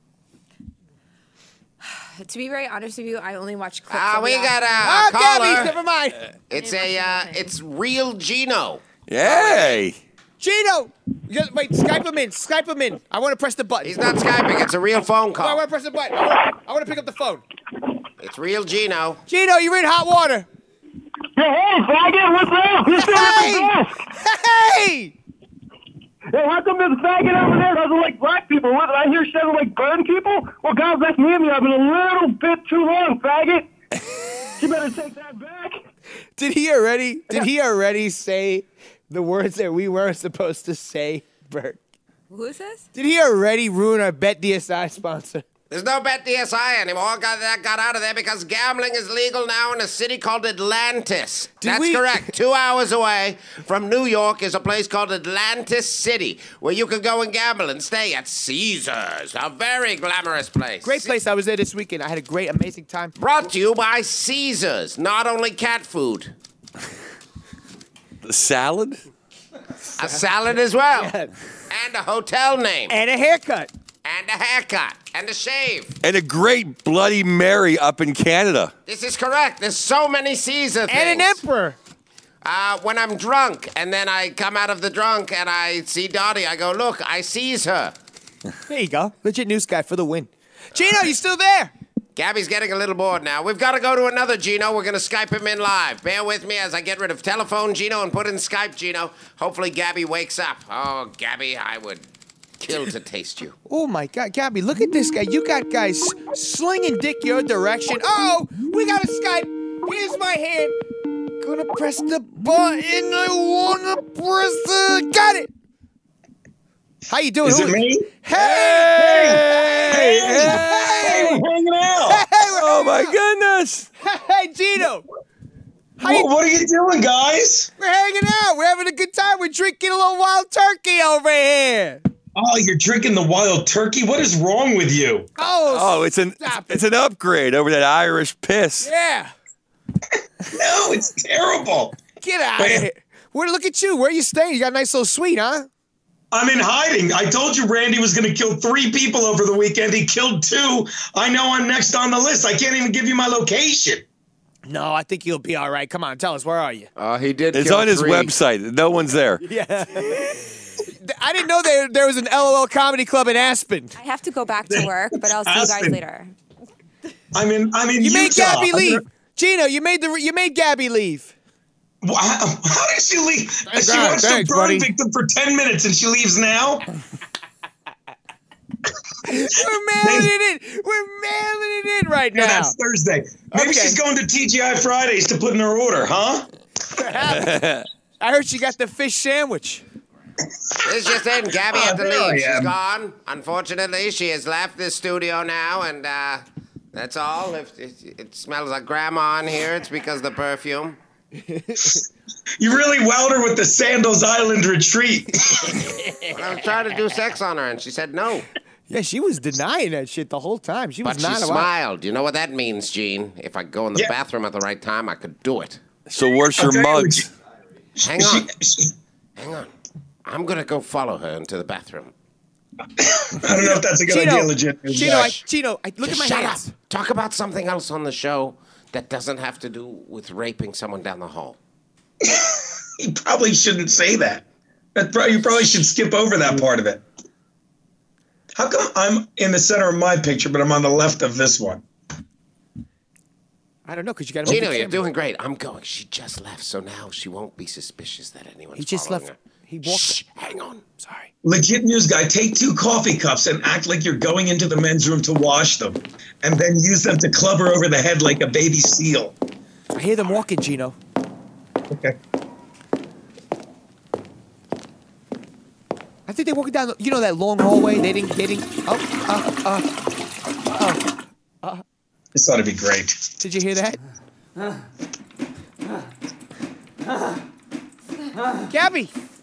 To be very honest with you, I only watch clips. of We the got Oscars. a Gabby, caller. never mind. It's real Gino. Yay! Gino, wait, Skype him in. I want to press the button. He's not Skyping. It's a real phone I call. want to press the button. I want to pick up the phone. It's real Gino. Gino, you're in hot water. Hey, faggot, what's up? Who's doing Hey! this? Hey! Hey, how come this faggot over there doesn't like black people? What, I hear she doesn't like burn people? Well, guys, that's me and me. I've been a little bit too long, faggot. She better take that back. Did he already say the words that we weren't supposed to say, Bert? Who is this? Did he already ruin our Bet DSI sponsor? There's no Bet DSI anymore. That got out of there because gambling is legal now in a city called Atlantis. That's we- correct. 2 hours away from New York is a place called Atlantis City where you can go and gamble and stay at Caesars, a very glamorous place. Great place. I was there this weekend. I had a great, amazing time. Brought to you by Caesars, not only cat food, The salad? a salad as well, Yeah. and a hotel name. And a haircut. and a haircut, and a shave. And a great Bloody Mary up in Canada. This is correct. There's so many Caesar things. And an emperor. When I'm drunk, and then I come out of the drunk, and I see Dottie, I go, look, I seize her. There you go. Legit news guy for the win. Gino, you still there? Gabby's getting a little bored now. We've got to go to another Gino. We're going to Skype him in live. Bear with me as I get rid of telephone Gino and put in Skype Gino. Hopefully Gabby wakes up. Oh, Gabby, I would kill to taste you. Oh, my God. Gabby, look at this guy. You got guys slinging dick your direction. Oh, we got a Skype. Here's my hand. Gonna press the button. I wanna press the. Got it. How you doing? Is it me? Hey! Hey, we're hanging out. Oh my goodness! Hey, Gino. What are you doing, guys? We're hanging out. We're having a good time. We're drinking a little wild turkey over here. Oh, you're drinking the wild turkey? What is wrong with you? Oh, it's an upgrade over that Irish piss. Yeah. No, it's terrible. Get out of here. Look at you. Where are you staying? You got a nice little suite, huh? I'm in hiding. I told you Randy was going to kill 3 people over the weekend. He killed 2. I know I'm next on the list. I can't even give you my location. No, I think you'll be all right. Come on, tell us. Where are you? He did. It's kill on his 3. website. No one's there. Yeah. I didn't know there was an LOL comedy club in Aspen. I have to go back to work, but I'll see you guys Aspen. later. I'm in You made Utah. Gabby leave. Gino, you made Gabby leave. How did she leave? She watched a thanks, burn buddy. victim for 10 minutes and she leaves now? We're mailing it in. We're mailing it in right Yeah, now. that's Thursday. Maybe Okay. she's going to TGI Fridays to put in her order, huh? I heard she got the fish sandwich. It's just in. Gabby had to there I leave. She's am. gone. Unfortunately, she has left the studio now, and that's all. If it smells like grandma in here, it's because of the perfume. You really wowed her with the Sandals Island retreat. I was trying to do sex on her, and she said no. Yeah, she was denying that shit the whole time. She was But she not smiled. You know what that means, Gene? If I go in the Yeah. bathroom at the right time, I could do it. So where's your I'll tell you mugs? Hang on. Hang on. I'm going to go follow her into the bathroom. I don't know if that's a good idea, legit. Gino, look at Just my shut hands. up. Talk about something else on the show that doesn't have to do with raping someone down the hall. You probably shouldn't say that. You probably should skip over that part of it. How come I'm in the center of my picture, but I'm on the left of this one? I don't know, because you got to move Gino, the you're camera. doing great. I'm going. She just left, so now she won't be suspicious that anyone's He just following left. her. He walked. Shh, hang on. Sorry. Legit news guy, take 2 coffee cups and act like you're going into the men's room to wash them, and then use them to club her over the head like a baby seal. I hear them walking, Gino. Okay. I think they're walking down, that long hallway. They didn't. This ought to be great. Did you hear that? Gabby.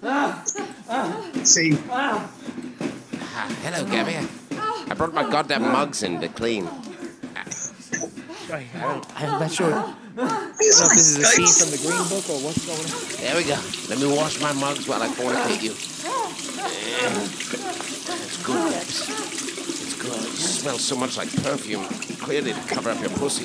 See, Hello, Gabby. I brought my goddamn mugs in to clean. I'm not sure. I don't know if this is a scene from the Green Book or what's going on. There we go. Let me wash my mugs while I fornicate you. It's good, Babs. It's good. It smells so much like perfume. Clearly to cover up your pussy.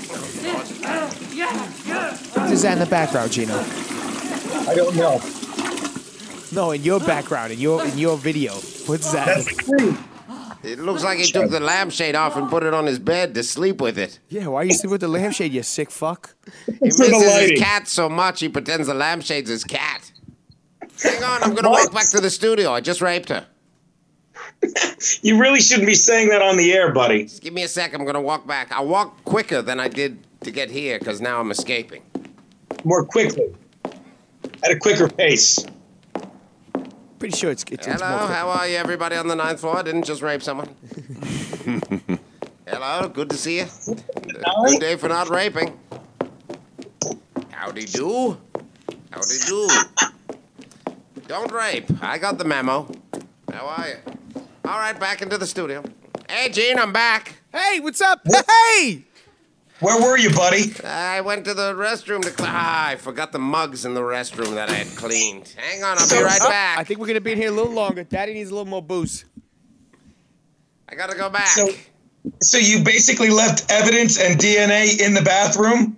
What is that in the background, Gino? I don't know. No, in your background, in your video. What's that? That's great. It looks like he took the lampshade off and put it on his bed to sleep with it. Yeah, why are you sleeping with the lampshade, you sick fuck? He for the misses lighting. his cat so much he pretends the lampshade's his cat. Hang on, I'm gonna walk back to the studio. I just raped her. You really shouldn't be saying that on the air, buddy. Just give me a sec. I'm gonna walk back. I'll walk quicker than I did to get here because now I'm escaping. More quickly. At a quicker pace. Pretty sure it's Hello, more how are you, everybody on the 9th floor? I didn't just rape someone. Hello, good to see you. Good day for not raping. Howdy do. Howdy do. Don't rape. I got the memo. How are you? All right, back into the studio. Hey, Gene, I'm back. Hey, what's up? Hey! Where were you, buddy? I went to the restroom to clean. I forgot the mugs in the restroom that I had cleaned. Hang on, I'll be right back. I think we're going to be in here a little longer. Daddy needs a little more booze. I gotta go back. So you basically left evidence and DNA in the bathroom?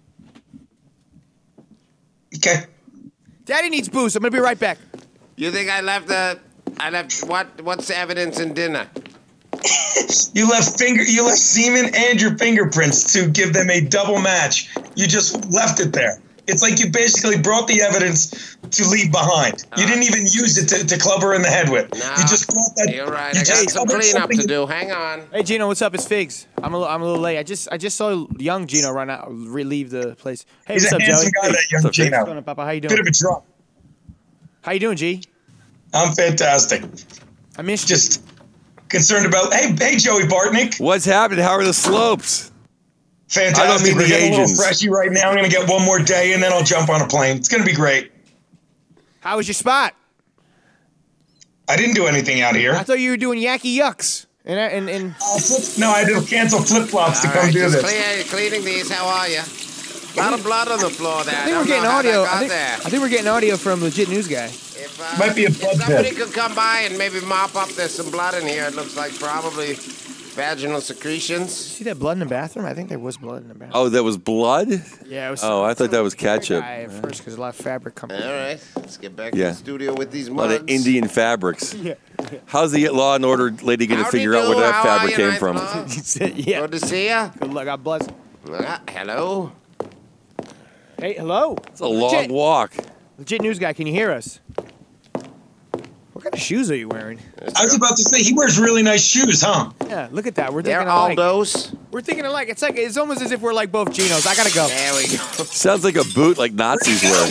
Okay. Daddy needs booze. I'm gonna be right back. You think I left what? What's the evidence in dinner? You left semen and your fingerprints to give them a double match. You just left it there. It's like you basically brought the evidence to leave behind. You didn't even use it to club her in the head with. No, You just brought that. You're right. You I got just some covered cleanup to something- do. Hang on. Hey, Gino, what's up? It's Figs. I'm a little late. I just saw young Gino run out, leave the place. Hey, He's what's a up, handsome Joey? guy, that young What's going Gino. on, Papa? How you Bit of doing? a drunk. How you doing, G? I'm fantastic. I missed Just concerned about. Hey, Joey Bartnick. What's happening? How are the slopes? Fantastic. I don't mean We're the getting a little Asians. freshy right now. I'm going to get one more day, and then I'll jump on a plane. It's going to be great. How was your spot? I didn't do anything out here. I thought you were doing Yacky Yucks. And No, I had to cancel flip-flops to All come right, do just this. cleaning these. How are you? A lot of blood on the floor there. I think we're getting audio. I there. think we're getting audio from Legit News Guy. If, Might be a if blood somebody pit. could come by and maybe mop up, there's some blood in here. It looks like probably vaginal secretions. See that blood in the bathroom? I think there was blood in the bathroom. Oh, that was blood? Yeah, it was. Oh, I thought that was ketchup. Guy at first, because a lot of fabric coming. All right, let's get back to Yeah. the studio with these A lot mugs. of Indian fabrics. How's the Law and Order lady going to Howdy figure out where do, that how are fabric you, came nice from? love? Yeah. Good to see you. Good luck. God bless. Hello. Hey, hello. It's a long walk. Legit News Guy, can you hear us? What kind of shoes are you wearing? I was about to say, he wears really nice shoes, huh? Yeah, look at that. We're They're thinking alike. Aldos. We're thinking alike. It's almost as if we're like both Genos. I gotta go. There we go. Sounds like a boot like Nazis wear.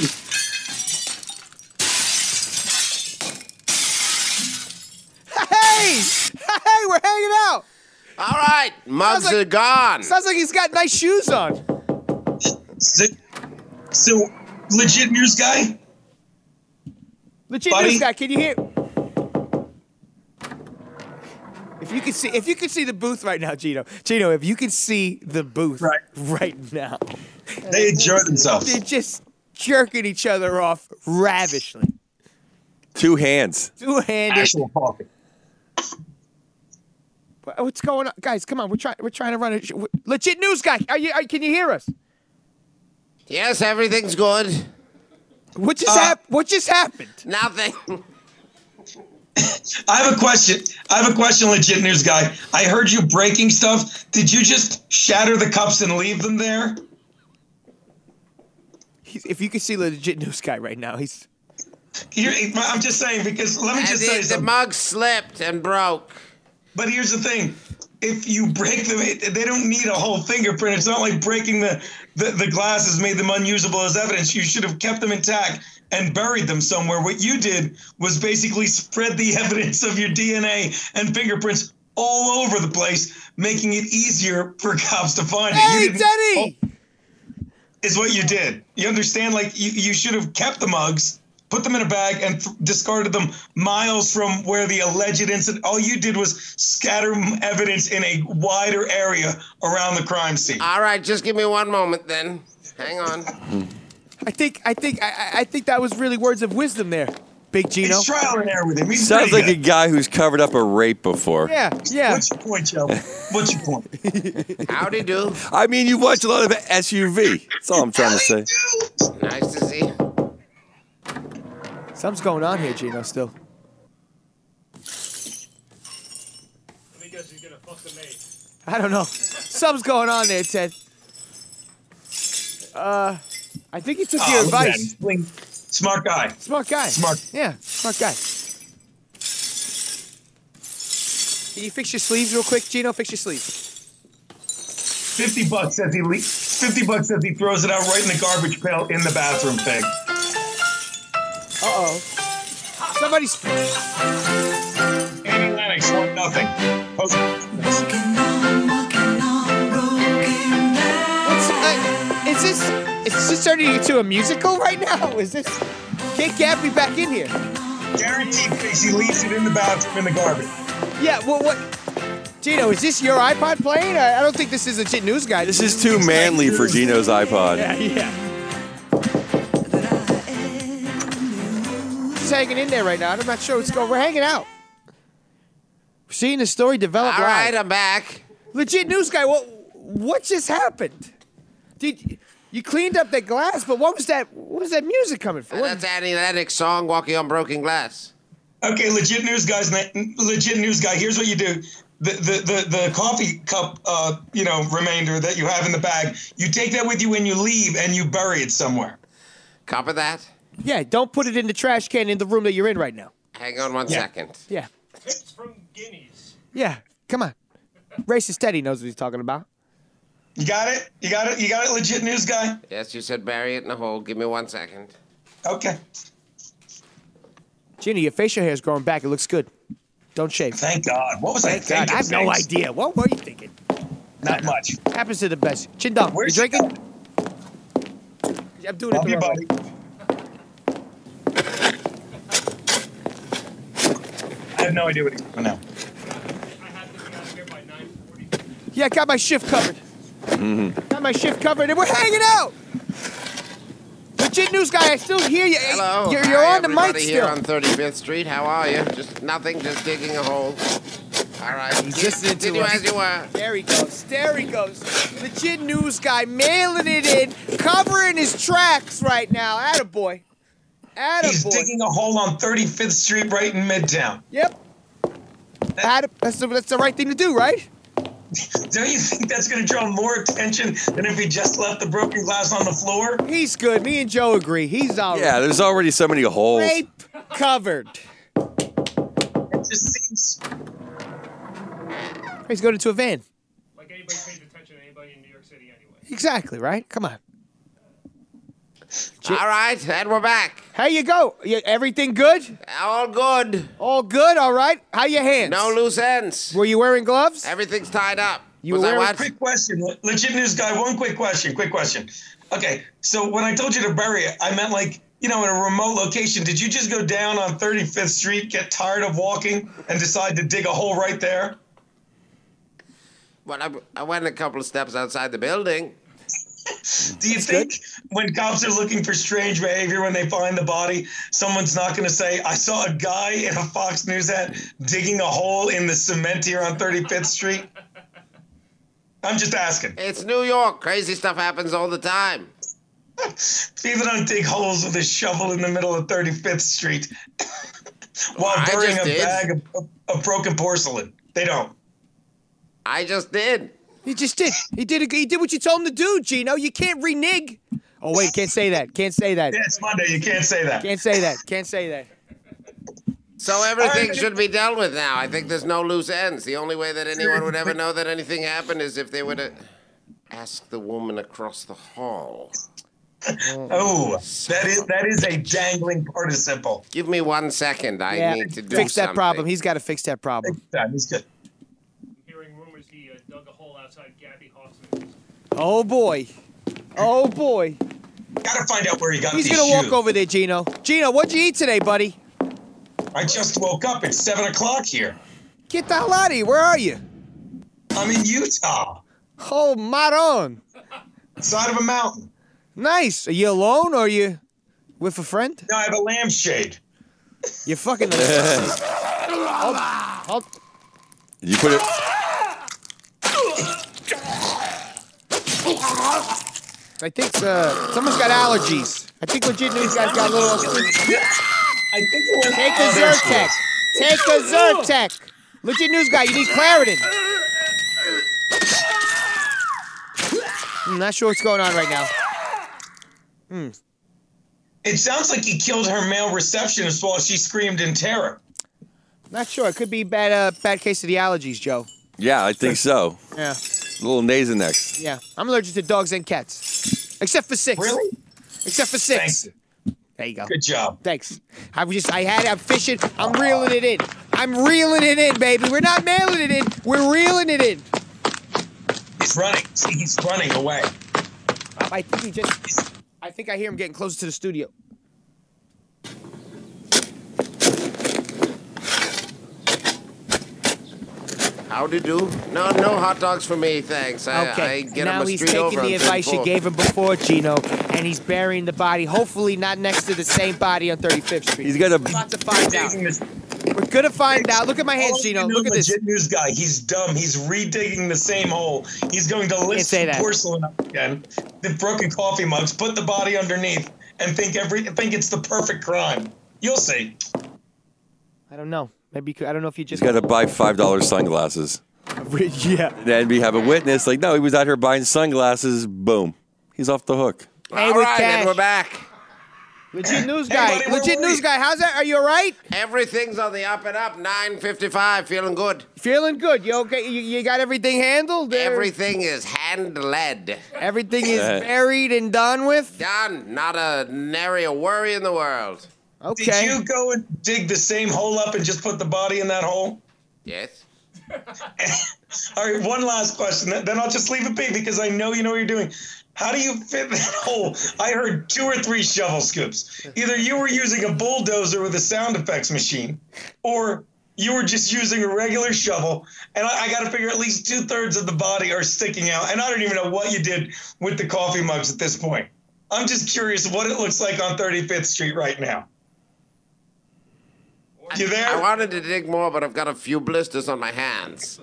Hey, we're hanging out. All right, mugs Sounds like- are gone. Sounds like he's got nice shoes on. So legit news guy? Legit Buddy? News Guy, can you hear? If you could see the booth right now, Gino, if you could see the booth right now, They enjoy themselves. they're just jerking each other off ravishly. Two hands. Two-handed. Actual coffee. What's going on, guys? Come on, we're trying to run a Legit News Guy. Can you hear us? Yes, everything's good. What just happened? Nothing. I have a question, legit news guy. I heard you breaking stuff. Did you just shatter the cups and leave them there? If you could see Legit News Guy right now, he's. I'm just saying, because let me just say The something. mug slipped and broke. But here's the thing. If you break them, they don't need a whole fingerprint. It's not like breaking the glasses made them unusable as evidence. You should have kept them intact and buried them somewhere. What you did was basically spread the evidence of your DNA and fingerprints all over the place, making it easier for cops to find it. Hey, You didn't- Denny! Is what you did. You understand? Like, you should have kept the mugs, put them in a bag, and discarded them miles from where the alleged incident. All you did was scatter evidence in a wider area around the crime scene. All right, just give me one moment then. Hang on. I think that was really words of wisdom there, Big Gino. It's trial and error with him. He's Sounds like pretty a guy who's covered up a rape before. Yeah. What's your point, Joe? What's your point? Howdy do. I mean, you watch a lot of SUV. That's all I'm trying to say. Nice to see. Something's going on here, Gino, still. I don't know. Something's going on there, Ted. I think he took your Oh, look at advice. him. Smart guy. Smart guy. Smart. Yeah, smart guy. Can you fix your sleeves real quick, Gino? Fix your sleeves. $50 says $50 says he throws it out right in the garbage pail in the bathroom thing. Uh-oh. Somebody's... Annie Lennox want nothing. What's, is this turning into a musical right now? Is this... Get Gabby back in here. Guaranteed face he leaves it in the bathroom in the garbage. Yeah, well, what... Gino, is this your iPod playing? I don't think this is a Legit News Guy. This is too manly for Gino's iPod. Yeah. Just hanging in there right now. I'm not sure what's going. We're hanging out. Seeing the story develop All right, live. I'm back. Legit news guy, what just happened? Did you cleaned up the glass, but what was that music coming from? That's Annie Lennox song, Walking on Broken Glass. Okay, legit news guy. Here's what you do: the coffee cup, remainder that you have in the bag, you take that with you when you leave, and you bury it somewhere. Copy that? Yeah, don't put it in the trash can in the room that you're in right now. Hang on one second. Yeah. It's from Guineas. Yeah, come on. Racist Teddy knows what he's talking about. You got it? You got it, legit news guy? Yes, you said bury it in a hole. Give me 1 second. Okay. Ginny, your facial hair is growing back. It looks good. Don't shave. Thank God. What was I Thank God. thinking? I have no idea. What were you thinking? Not much. Happens to the best. Chindong, you Where's drinking? Going? I'm doing Love it you, the wrong buddy. way. I have no idea what he's doing now. I have to be out of here by 9:40. Yeah, I got my shift covered. Got my shift covered, and we're hanging out. Legit news guy, I still hear you. Hello. You're Hi, on the mic everybody here still. on 35th Street. How are you? Just nothing, just digging a hole. All right. He's listening to Continue us. as you were. There he goes. There he goes. Legit news guy mailing it in, covering his tracks right now. Attaboy. He's Attaboy. digging a hole on 35th Street right in Midtown. Yep. That's the right thing to do, right? Don't you think that's going to draw more attention than if he just left the broken glass on the floor? He's good. Me and Joe agree. He's all Yeah, right. there's already so many holes. Rape covered. It just seems... He's going into a van. Like anybody pays attention to anybody in New York City anyway. Exactly, right? Come on. All right, and we're back. How you go? Everything good? All good. All good? All right? How your hands? No loose ends. Were you wearing gloves? Everything's tied up. You Was were I wearing- what? Quick question. Legit news guy, one quick question. Okay, so when I told you to bury it, I meant like, in a remote location. Did you just go down on 35th Street, get tired of walking, and decide to dig a hole right there? Well, I went a couple of steps outside the building. Do you think when cops are looking for strange behavior when they find the body, someone's not going to say, I saw a guy in a Fox News hat digging a hole in the cement here on 35th Street? I'm just asking. It's New York. Crazy stuff happens all the time. People don't dig holes with a shovel in the middle of 35th Street while I burying just a did. bag of broken porcelain. They don't. I just did. He just did. He did what you told him to do, Gino. You can't renege. Oh, wait, can't say that. Can't say that. Yeah, it's Monday. You can't say that. Can't say that. Can't say that. So everything Alright. should be dealt with now. I think there's no loose ends. The only way that anyone would ever know that anything happened is if they were to ask the woman across the hall. Oh, that is a dangling participle. Give me 1 second. I Yeah, need to do fix that something. problem. He's got to fix that problem. He's good. I'm hearing rumors he dug a hole outside Gabby Hoffman's. Oh, boy. Oh, boy. Gotta find out where he got He's these going to walk shoes. over there, Gino. Gino, what'd you eat today, buddy? I just woke up. It's 7 o'clock here. Get the hell out of here. Where are you? I'm in Utah, Oh, maron. side of a mountain. Nice. Are you alone or are you with a friend? No, I have a lampshade. You're fucking... Hold- You put it. I think someone's got allergies. I think legit news guys got a little... I think it went. Take a Oh, there she Zyrtec. is. Take a Zyrtec. Legit news guy, you need Claritin. I'm not sure what's going on right now. It sounds like he killed her male receptionist while she screamed in terror. Not sure. It could be bad case of the allergies, Joe. Yeah, I think so. Yeah. A little Nasonex. Yeah. I'm allergic to dogs and cats. Except for 6. Really? Except for 6. Thanks. There you go. Good job. Thanks. I'm fishing. I'm reeling it in. I'm reeling it in, baby. We're not mailing it in. We're reeling it in. He's running. See, he's running away. I think I hear him getting closer to the studio. Howdy do? No hot dogs for me, thanks. I Okay. get Now him a he's street taking over the on advice you 34. gave him before, Gino, and he's burying the body. Hopefully, not next to the same body on 35th Street. He's got a. About to find out. We're gonna find out. Look at my hands, All Gino. you know, Look at this. legit news guy. He's dumb. He's redigging the same hole. He's going to lift say the that. porcelain up again, the broken coffee mugs, put the body underneath, and think it's the perfect crime. You'll see. I don't know. Maybe you could, I don't know if you He's just got to buy $5 sunglasses. yeah. Then we have a witness. Like, no, he was out here buying sunglasses. Boom. He's off the hook. Hey, All with right, cash. and we're back. Legit news Hey, guy. buddy, where Legit were news you? guy. How's that? Are you all right? Everything's on the up and up. 9:55. Feeling good. Feeling good. You okay? You got everything handled? Everything is handled. Everything is buried and done with? Done. Not a nary a worry in the world. Okay. Did you go and dig the same hole up and just put the body in that hole? Yes. All right, one last question. Then I'll just leave it be because I know you know what you're doing. How do you fit that hole? I heard 2 or 3 shovel scoops. Either you were using a bulldozer with a sound effects machine, or you were just using a regular shovel. And I got to figure at least 2/3 of the body are sticking out. And I don't even know what you did with the coffee mugs at this point. I'm just curious what it looks like on 35th Street right now. You there? I wanted to dig more, but I've got a few blisters on my hands.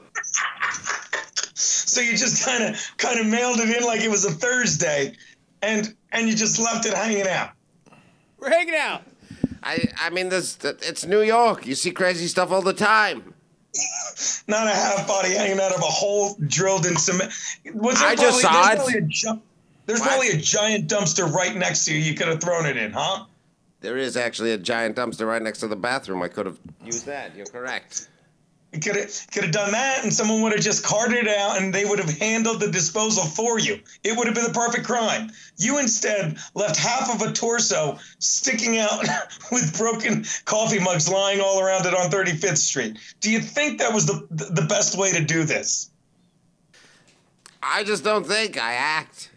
So you just kind of mailed it in like it was a Thursday, and you just left it hanging out. We're hanging out. I mean, it's New York. You see crazy stuff all the time. Not a half body hanging out of a hole drilled in cement. I just saw it. There's What? probably a giant dumpster right next to you. You could have thrown it in, huh? There is actually a giant dumpster right next to the bathroom. I could have used that. You're correct. You could have done that, and someone would have just carted it out, and they would have handled the disposal for you. It would have been the perfect crime. You instead left half of a torso sticking out with broken coffee mugs lying all around it on 35th Street. Do you think that was the best way to do this? I just don't think I act.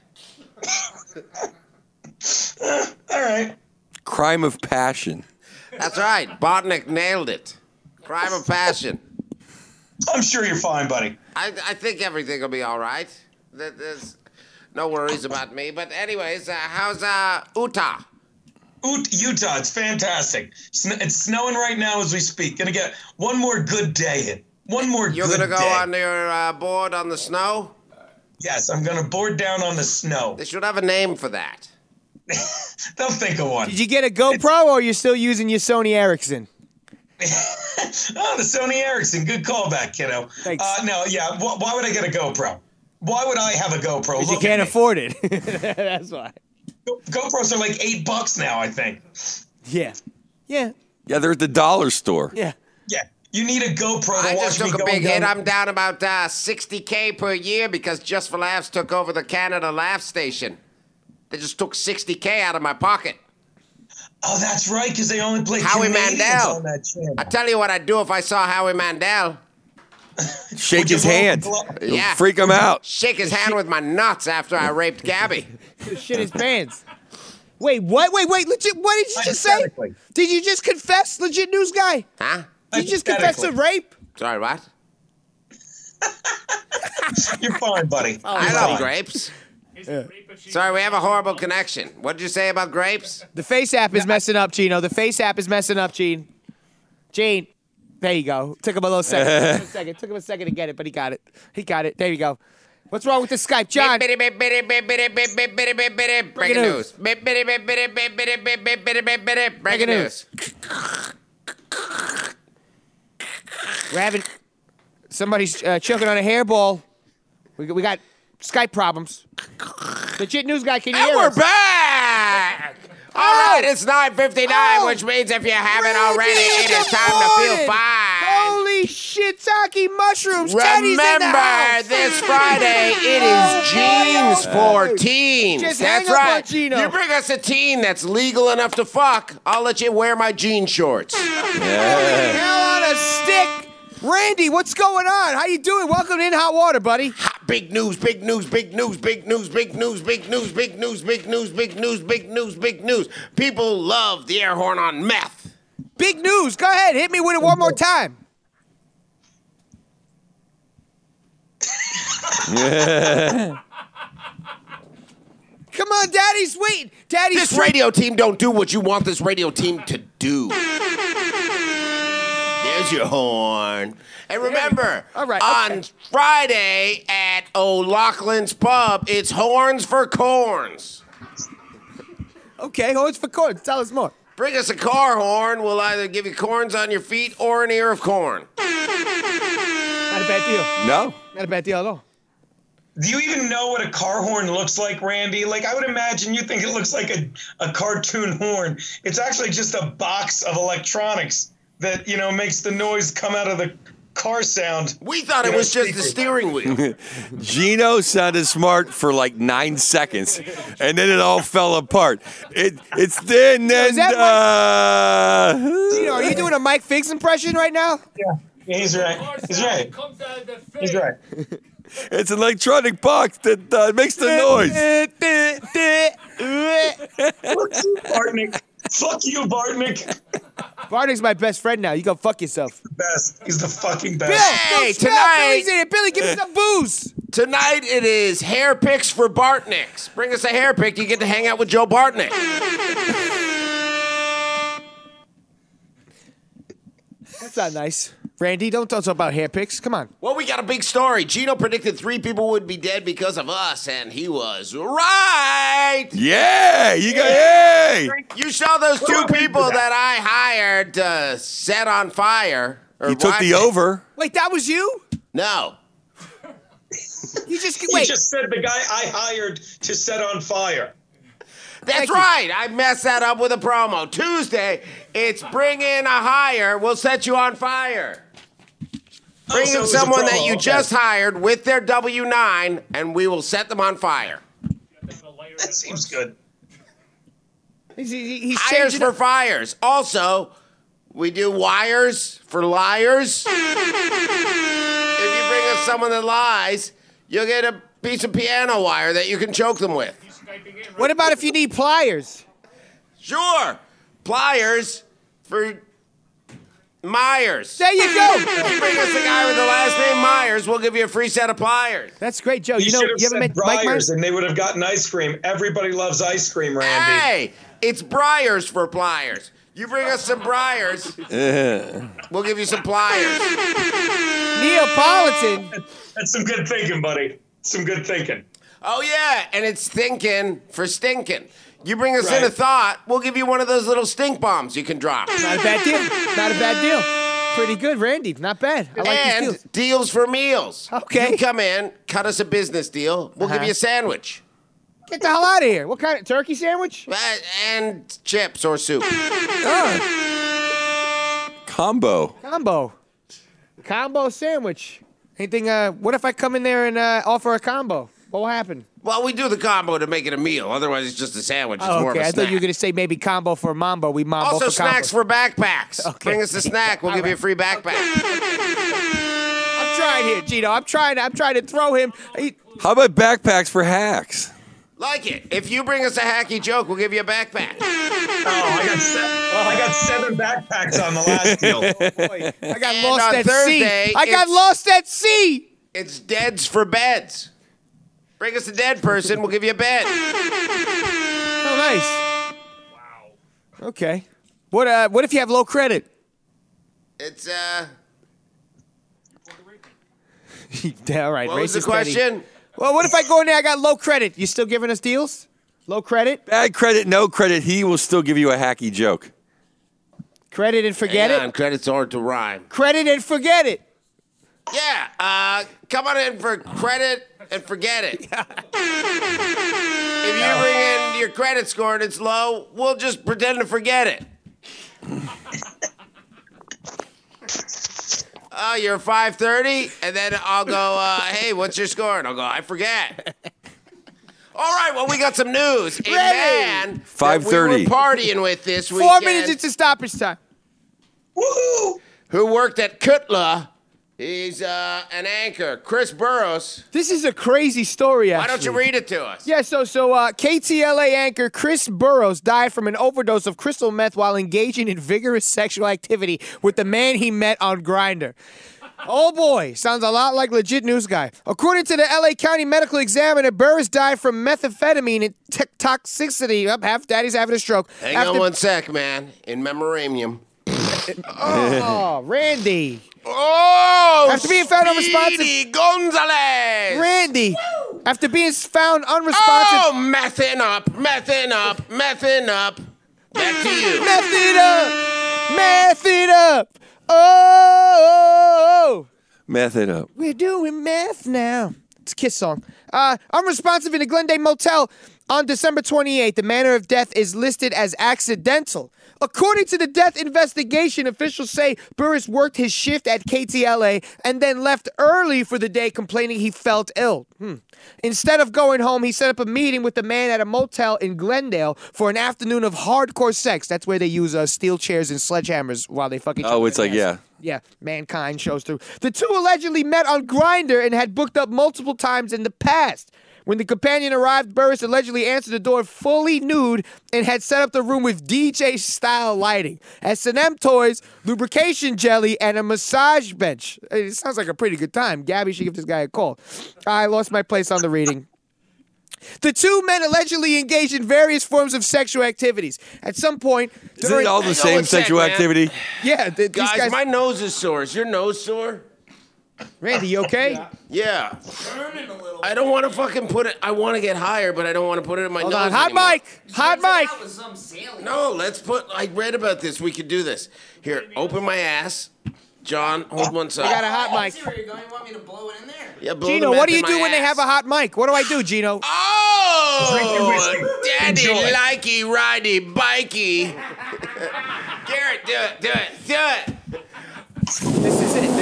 All right. Crime of passion. That's right. Botnick nailed it. Crime of passion. I'm sure you're fine, buddy. I think everything will be all right. There's no worries about me. But anyways, how's Utah? Utah, it's fantastic. It's snowing right now as we speak. Gonna get one more good day in. One more You're good going to go day. on your board on the snow? Yes, I'm gonna board down on the snow. They should have a name for that. They'll think of one. Did you get a GoPro or you're still using your Sony Ericsson? Oh, the Sony Ericsson. Good callback, kiddo. Thanks. No, yeah. Why would I get a GoPro? Why would I have a GoPro? Because you Look can't at me. afford it. That's why. GoPros are like $8 now, I think. Yeah. Yeah. Yeah, they're at the dollar store. Yeah. Yeah. You need a GoPro to I watch just me took a going big hit. down. I'm down about $60K per year because Just for Laughs took over the Canada Laugh Station. They just took $60K out of my pocket. Oh, that's right, because they only play Howie Canadians Mandel. on that channel. I tell you what I'd do if I saw Howie Mandel. Shake Would you his blow up hand. the glove? It'll Yeah. freak him out. Shake his hand with my nuts after I raped Gabby. Shit his pants. Wait, what? Wait. Legit, what did you just say? Hypothetically. Did you just confess, legit news guy? Huh? Did you just confess to rape? Sorry, what? You're fine, buddy. I love grapes. Sorry, we have a horrible connection. What did you say about grapes? The Face app is messing up, Gino. The Face app is messing up, Gene. Gene. There you go. Took him a little second. Took him a second to get it, but he got it. He got it. There you go. What's wrong with the Skype, John? Breaking news. Breaking news. We're having somebody's choking on a hairball. We got Skype problems. Legit news guy, can you And hear we're us? back! All right, it's 9:59, which means if you haven't already, it is time to feel fine. Holy shiitake mushrooms! Teddy's in the Remember, house. this Friday, it is Jeans for Teens. Just That's hang up on right. Gino. You bring us a teen that's legal enough to fuck, I'll let you wear my jean shorts. Hell on a stick. Randy, what's going on? How you doing? Welcome to In Hot Water, buddy. Big news, big news, big news, big news, big news, big news, big news, big news, big news, big news, big news. People love the air horn on meth. Big news. Go ahead. Hit me with it one more time. Come on, Daddy's waiting. Daddy's This radio team don't do what you want this radio team to do. There's your horn. And remember, All right, on Friday at O'Loughlin's Pub, it's Horns for Corns. Okay, horns for corns. Tell us more. Bring us a car horn. We'll either give you corns on your feet or an ear of corn. Not a bad deal. No. Not a bad deal at all. Do you even know what a car horn looks like, Randy? Like, I would imagine you think it looks like a cartoon horn. It's actually just a box of electronics that, makes the noise come out of the car sound. We thought it was just the steering wheel. Gino sounded smart for like 9 seconds, and then it all fell apart. It's thin and Gino, are you doing a Mike Figs impression right now? Yeah, he's right. He's right. He's right. It's an electronic box that makes the noise. Fuck you, Bartnick. Fuck you, Bartnick. Bartnick's my best friend now. You go fuck yourself. Best. He's the fucking best. Bill, Hey, don't smell. tonight- Billy's in it. Billy, give me some booze. Tonight it is hair picks for Bartnicks. Bring us a hair pick. You get to hang out with Joe Bartnick. That's not nice. Randy, don't talk about hair picks. Come on. Well, we got a big story. Gino predicted 3 people would be dead because of us, and he was right. Yeah, you got hey. You saw those 2 people that I hired to set on fire. or You took what? the over. Wait, that was you? No. You just He wait. just said the guy I hired to set on fire. That's Thank you. right. I messed that up with a promo. Tuesday, it's bring in a hire. We'll set you on fire. Bring so it in was a someone that promo, you okay. just hired with their W-9, and we will set them on fire. That seems good. He's Hires changing for up. fires. Also, we do wires for liars. If you bring us someone that lies, you'll get a piece of piano wire that you can choke them with. What about if you need pliers? Sure. Pliers for Myers. There you go. If you bring us a guy with the last name Myers, we'll give you a free set of pliers. That's great, Joe. You You know, should have you ever said met Mike Briars, Myers? and they would have gotten ice cream. Everybody loves ice cream, Randy. Hey, it's Briars for pliers. You bring us some Briars, we'll give you some pliers. Neapolitan. That's some good thinking, buddy. Some good thinking. Oh, yeah, and it's thinking for stinking. You bring us in Right. a thought, we'll give you one of those little stink bombs you can drop. Not a bad deal. Not a bad deal. Pretty good, Randy. Not bad. I like these And deals. deals for meals. Okay. You come in, cut us a business deal, we'll give you a sandwich. Get the hell out of here. What kind of turkey sandwich? And chips or soup. Combo. Combo sandwich. Anything? What if I come in there and offer a combo? What will happen? Well, we do the combo to make it a meal. Otherwise, it's just a sandwich. It's Oh, more okay. of a I snack. thought you were gonna say maybe combo for mambo. We mambo Also, for snacks combo. for backpacks. Okay. Bring us a snack. We'll give you a free backpack. I'm trying here, Gino. I'm trying to throw him. How about backpacks for hacks? Like it. If you bring us a hacky joke, we'll give you a backpack. Oh, I got 7 backpacks on the last deal. I got And lost on at Thursday, sea. I got it's- lost at sea. It's deads for beds. Bring us a dead person, we'll give you a bed. Oh, nice. Wow. Okay. What if you have low credit? It's, Yeah, all right. what was the racist Eddie. question? Well, what if I go in there? I got low credit. You still giving us deals? Low credit, Bad credit, no credit. He will still give you a hacky joke. credit and forget Hang on, it. credit's hard to rhyme. Credit and forget it. Yeah, come on in for credit and forget it. If you bring in your credit score and it's low, we'll just pretend to forget it. Oh, you're 530? And then I'll go, hey, what's your score? And I'll go, I forget. All right, well, we got some news. A man that 5:30. we were partying with this 4 weekend minutes into stoppage time. Woohoo! who worked at Kutla. He's an anchor, Chris Burrows. This is a crazy story, actually. Why don't you read it to us? Yeah, so KTLA anchor Chris Burrows died from an overdose of crystal meth while engaging in vigorous sexual activity with the man he met on Grindr. Oh boy, sounds a lot like legit news guy. According to the LA County Medical Examiner, Burrows died from methamphetamine and toxicity. Half daddy's having a stroke. Hang on one sec, man. In memorandum. Oh, Randy. Oh, After being found unresponsive. Speedy Gonzalez. Randy. After being found unresponsive. Oh, mething up. Back to you. Meth it up. Oh. Meth it up. We're doing meth now. It's a Kiss song. Unresponsive in a Glendale motel on December 28th. The manner of death is listed as accidental. According to the death investigation, officials say Burris worked his shift at KTLA and then left early for the day, complaining he felt ill. Instead of going home, he set up a meeting with the man at a motel in Glendale for an afternoon of hardcore sex. That's where they use steel chairs and sledgehammers while they fuck each other. Oh, it's in like, the ass. Yeah, Mankind shows through. The two allegedly met on Grindr and had booked up multiple times in the past. When the companion arrived, Burris allegedly answered the door fully nude and had set up the room with DJ-style lighting, S&M toys, lubrication jelly, and a massage bench. It sounds like a pretty good time. Gabby should give this guy a call. I lost my place on the reading. The two men allegedly engaged in various forms of sexual activities. At some point, Isn't it all the same one sec, sexual man. activity? yeah, these guys. My nose is sore. Is your nose sore? Randy, you okay? Yeah. I don't want to fucking put it. I want to get higher, but I don't want to put it in my Hold nose. on, hot anymore. mic, hot mic. No, let's put. I read about this. We could do this. Here, open my ass. John, hold one side. I got a hot mic. Where you going? You want me to blow it in there? Yeah, blow Gino, the what do meth you in do my when they ass. have a hot mic? What do I do, Gino? Oh, daddy Enjoy. likey, ridey, bikey. Garrett, do it. This is it.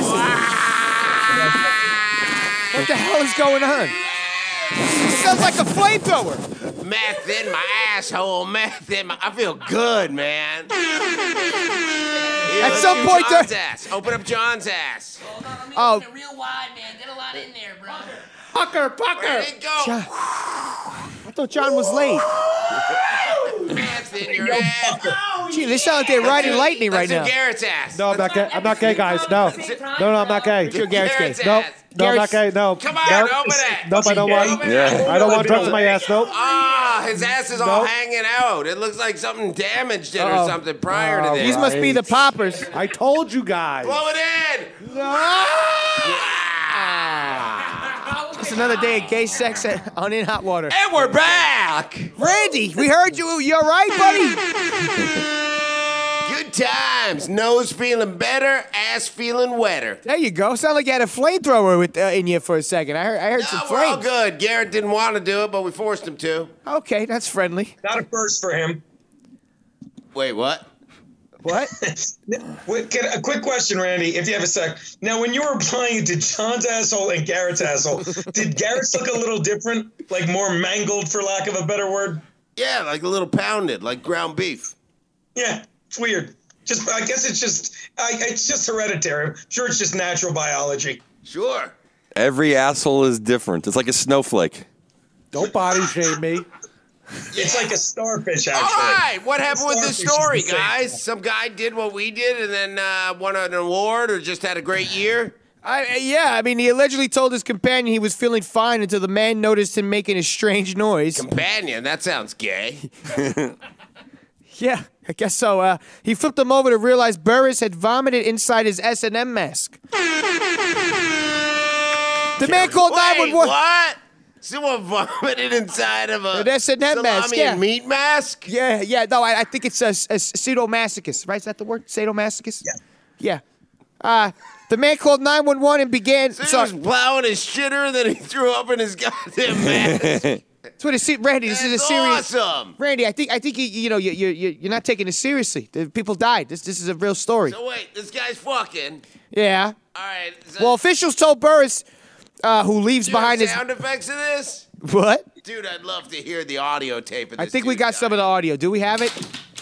What the hell is going on? It sounds like a flamethrower. Meth in my asshole, meth in my. I feel good, man. At some point, John's ass. Open up John's ass. Hold on, let me Oh. open it real wide, man. Get a lot in there, bro. Where'd it go? John. I thought John was late. Meth in your ass. Gee, they sound like they're riding lightning right Let's now. do Garrett's ass. No, I'm not gay. I'm not gay, guys. No, no, I'm not gay. Sure, Garrett's gay. Nope. No, I'm not gay. No. Come on, Nope. open it. Nope, I don't want. Yeah. I don't want drugs in my ass. Nope. Ah, his ass is all Nope. hanging out. It looks like something damaged it or Uh-oh. something prior to Oh, this. These must be the poppers. I told you guys. Blow it in. It's another day of gay sex on In Hot Water. And we're back. Randy, we heard you. You all right, buddy? Good times. Nose feeling better, ass feeling wetter. There you go. Sound like you had a flamethrower in you for a second. I heard some No, we're all flames. good. Garrett didn't want to do it, but we forced him to. Okay, that's friendly. Not a first for him. Wait, what? What? Wait, a quick question, Randy, if you have a sec. Now, when you were applying it to John's asshole and Garrett's asshole, did Garrett's look a little different? Like more mangled, for lack of a better word? Yeah, like a little pounded, like ground beef. Yeah, it's weird. I guess it's just hereditary. I'm sure it's just natural biology. Sure. Every asshole is different. It's like a snowflake. Don't body shame me. It's like a starfish, actually. All right, what happened with this Starfish is story, the same. guys? Some guy did what we did and then won an award or just had a great year? Yeah, I mean, he allegedly told his companion he was feeling fine until the man noticed him making a strange noise. Companion, that sounds gay. Yeah, I guess so. He flipped him over to realize Burris had vomited inside his S&M mask. The man called Wait, 911. what? Someone vomited inside of a An S&M mask, salami yeah. and meat mask? Yeah. No, I think it's a sadomasochist, right? Is that the word? Sadomasochist? Yeah. Yeah. The man called 911 and began. So he was plowing his shitter and then he threw up in his goddamn mask. That's what Randy. This is a That's serious. awesome. Randy, I think you're not taking this seriously. The people died. This is a real story. So wait, this guy's fucking. Yeah. All right. So Well, officials told Burris, who leaves do you have behind his. sound effects of this? What? Dude, I'd love to hear the audio tape of I this. think we got some of the audio. Do we have it?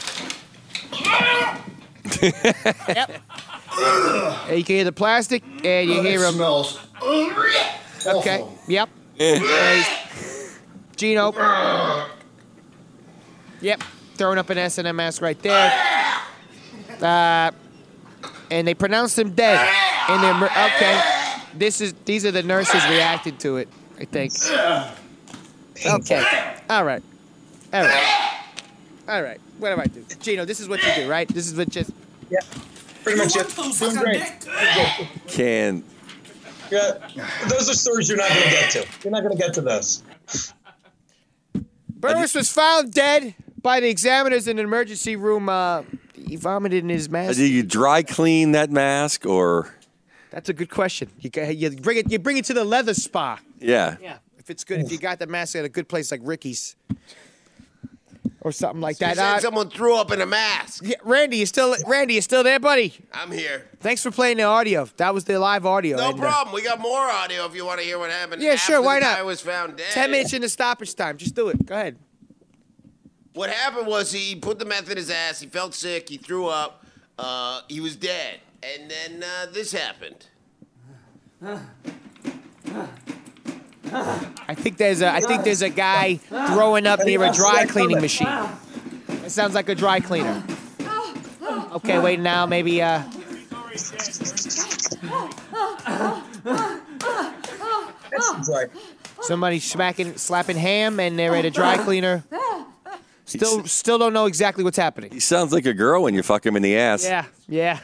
Yep. And you can hear the plastic, and you hear him. Smells. Okay. Yep. Gino. Yep. Throwing up an S&M mask right there. And they pronounced him dead. Okay. These are the nurses reacted to it, I think. Okay. All right. What do I do? Gino, this is what you do, right? This is what just. Yeah. pretty much it. Doing great. Can. Yeah, those are stories you're not going to get to. You're not going to get to those. Burris was found dead by the examiners in an emergency room. He vomited in his mask. Do you dry clean that mask or? That's a good question. You bring it to the leather spa. Yeah. Yeah. If it's good, if you got the mask at a good place like Ricky's. Or something like that. You said someone threw up in a mask. Yeah, Randy, you still there, buddy? I'm here. Thanks for playing the audio. That was the live audio. No problem. We got more audio if you want to hear what happened. Yeah, sure. Why the not? guy was found dead. 10 minutes into stoppage time. Just do it. Go ahead. What happened was he put the meth in his ass. He felt sick. He threw up. He was dead. And then this happened. I think there's a guy throwing up near a dry cleaning machine. It sounds like a dry cleaner. Okay, wait now, maybe somebody slapping ham and they're at a dry cleaner. Still don't know exactly what's happening. He sounds like a girl when you fuck him in the ass. Yeah.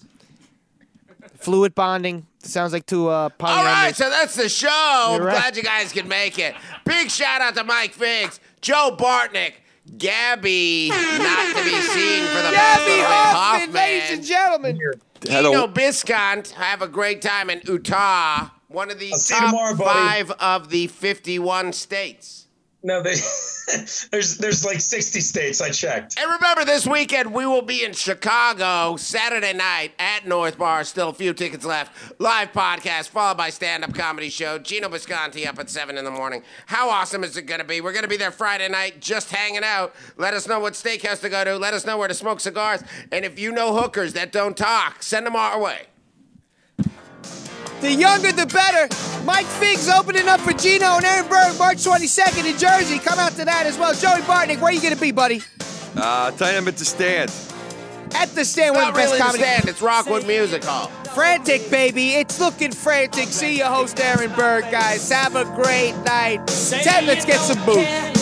Fluid bonding. Sounds like two All polyamorous. right, so that's the show. I'm You're right. glad you guys could make it. Big shout out to Mike Figs, Joe Bartnick, Gabby, not to be seen for the best Gabby of Hoffman, ladies and gentlemen. Dino Biscont, have a great time in Utah, one of the I'll see you top tomorrow, buddy. 5 of the 51 states. No, there's like 60 states. I checked. And remember, this weekend we will be in Chicago Saturday night at North Bar. Still a few tickets left. Live podcast followed by stand-up comedy show. Gino Bisconti up at 7 in the morning. How awesome is it going to be? We're going to be there Friday night just hanging out. Let us know what steakhouse to go to. Let us know where to smoke cigars. And if you know hookers that don't talk, send them our way. The younger, the better. Mike Figs opening up for Gino and Aaron Berg March 22nd in Jersey. Come out to that as well. Joey Bartnick, where are you going to be, buddy? Tell him at the stand. At the stand, one of Not the best really the comedy. stand. It's Rockwood Music Hall. Frantic, baby. It's looking frantic. See your host, Aaron Berg, guys. Have a great night. Ted, let's get some booze.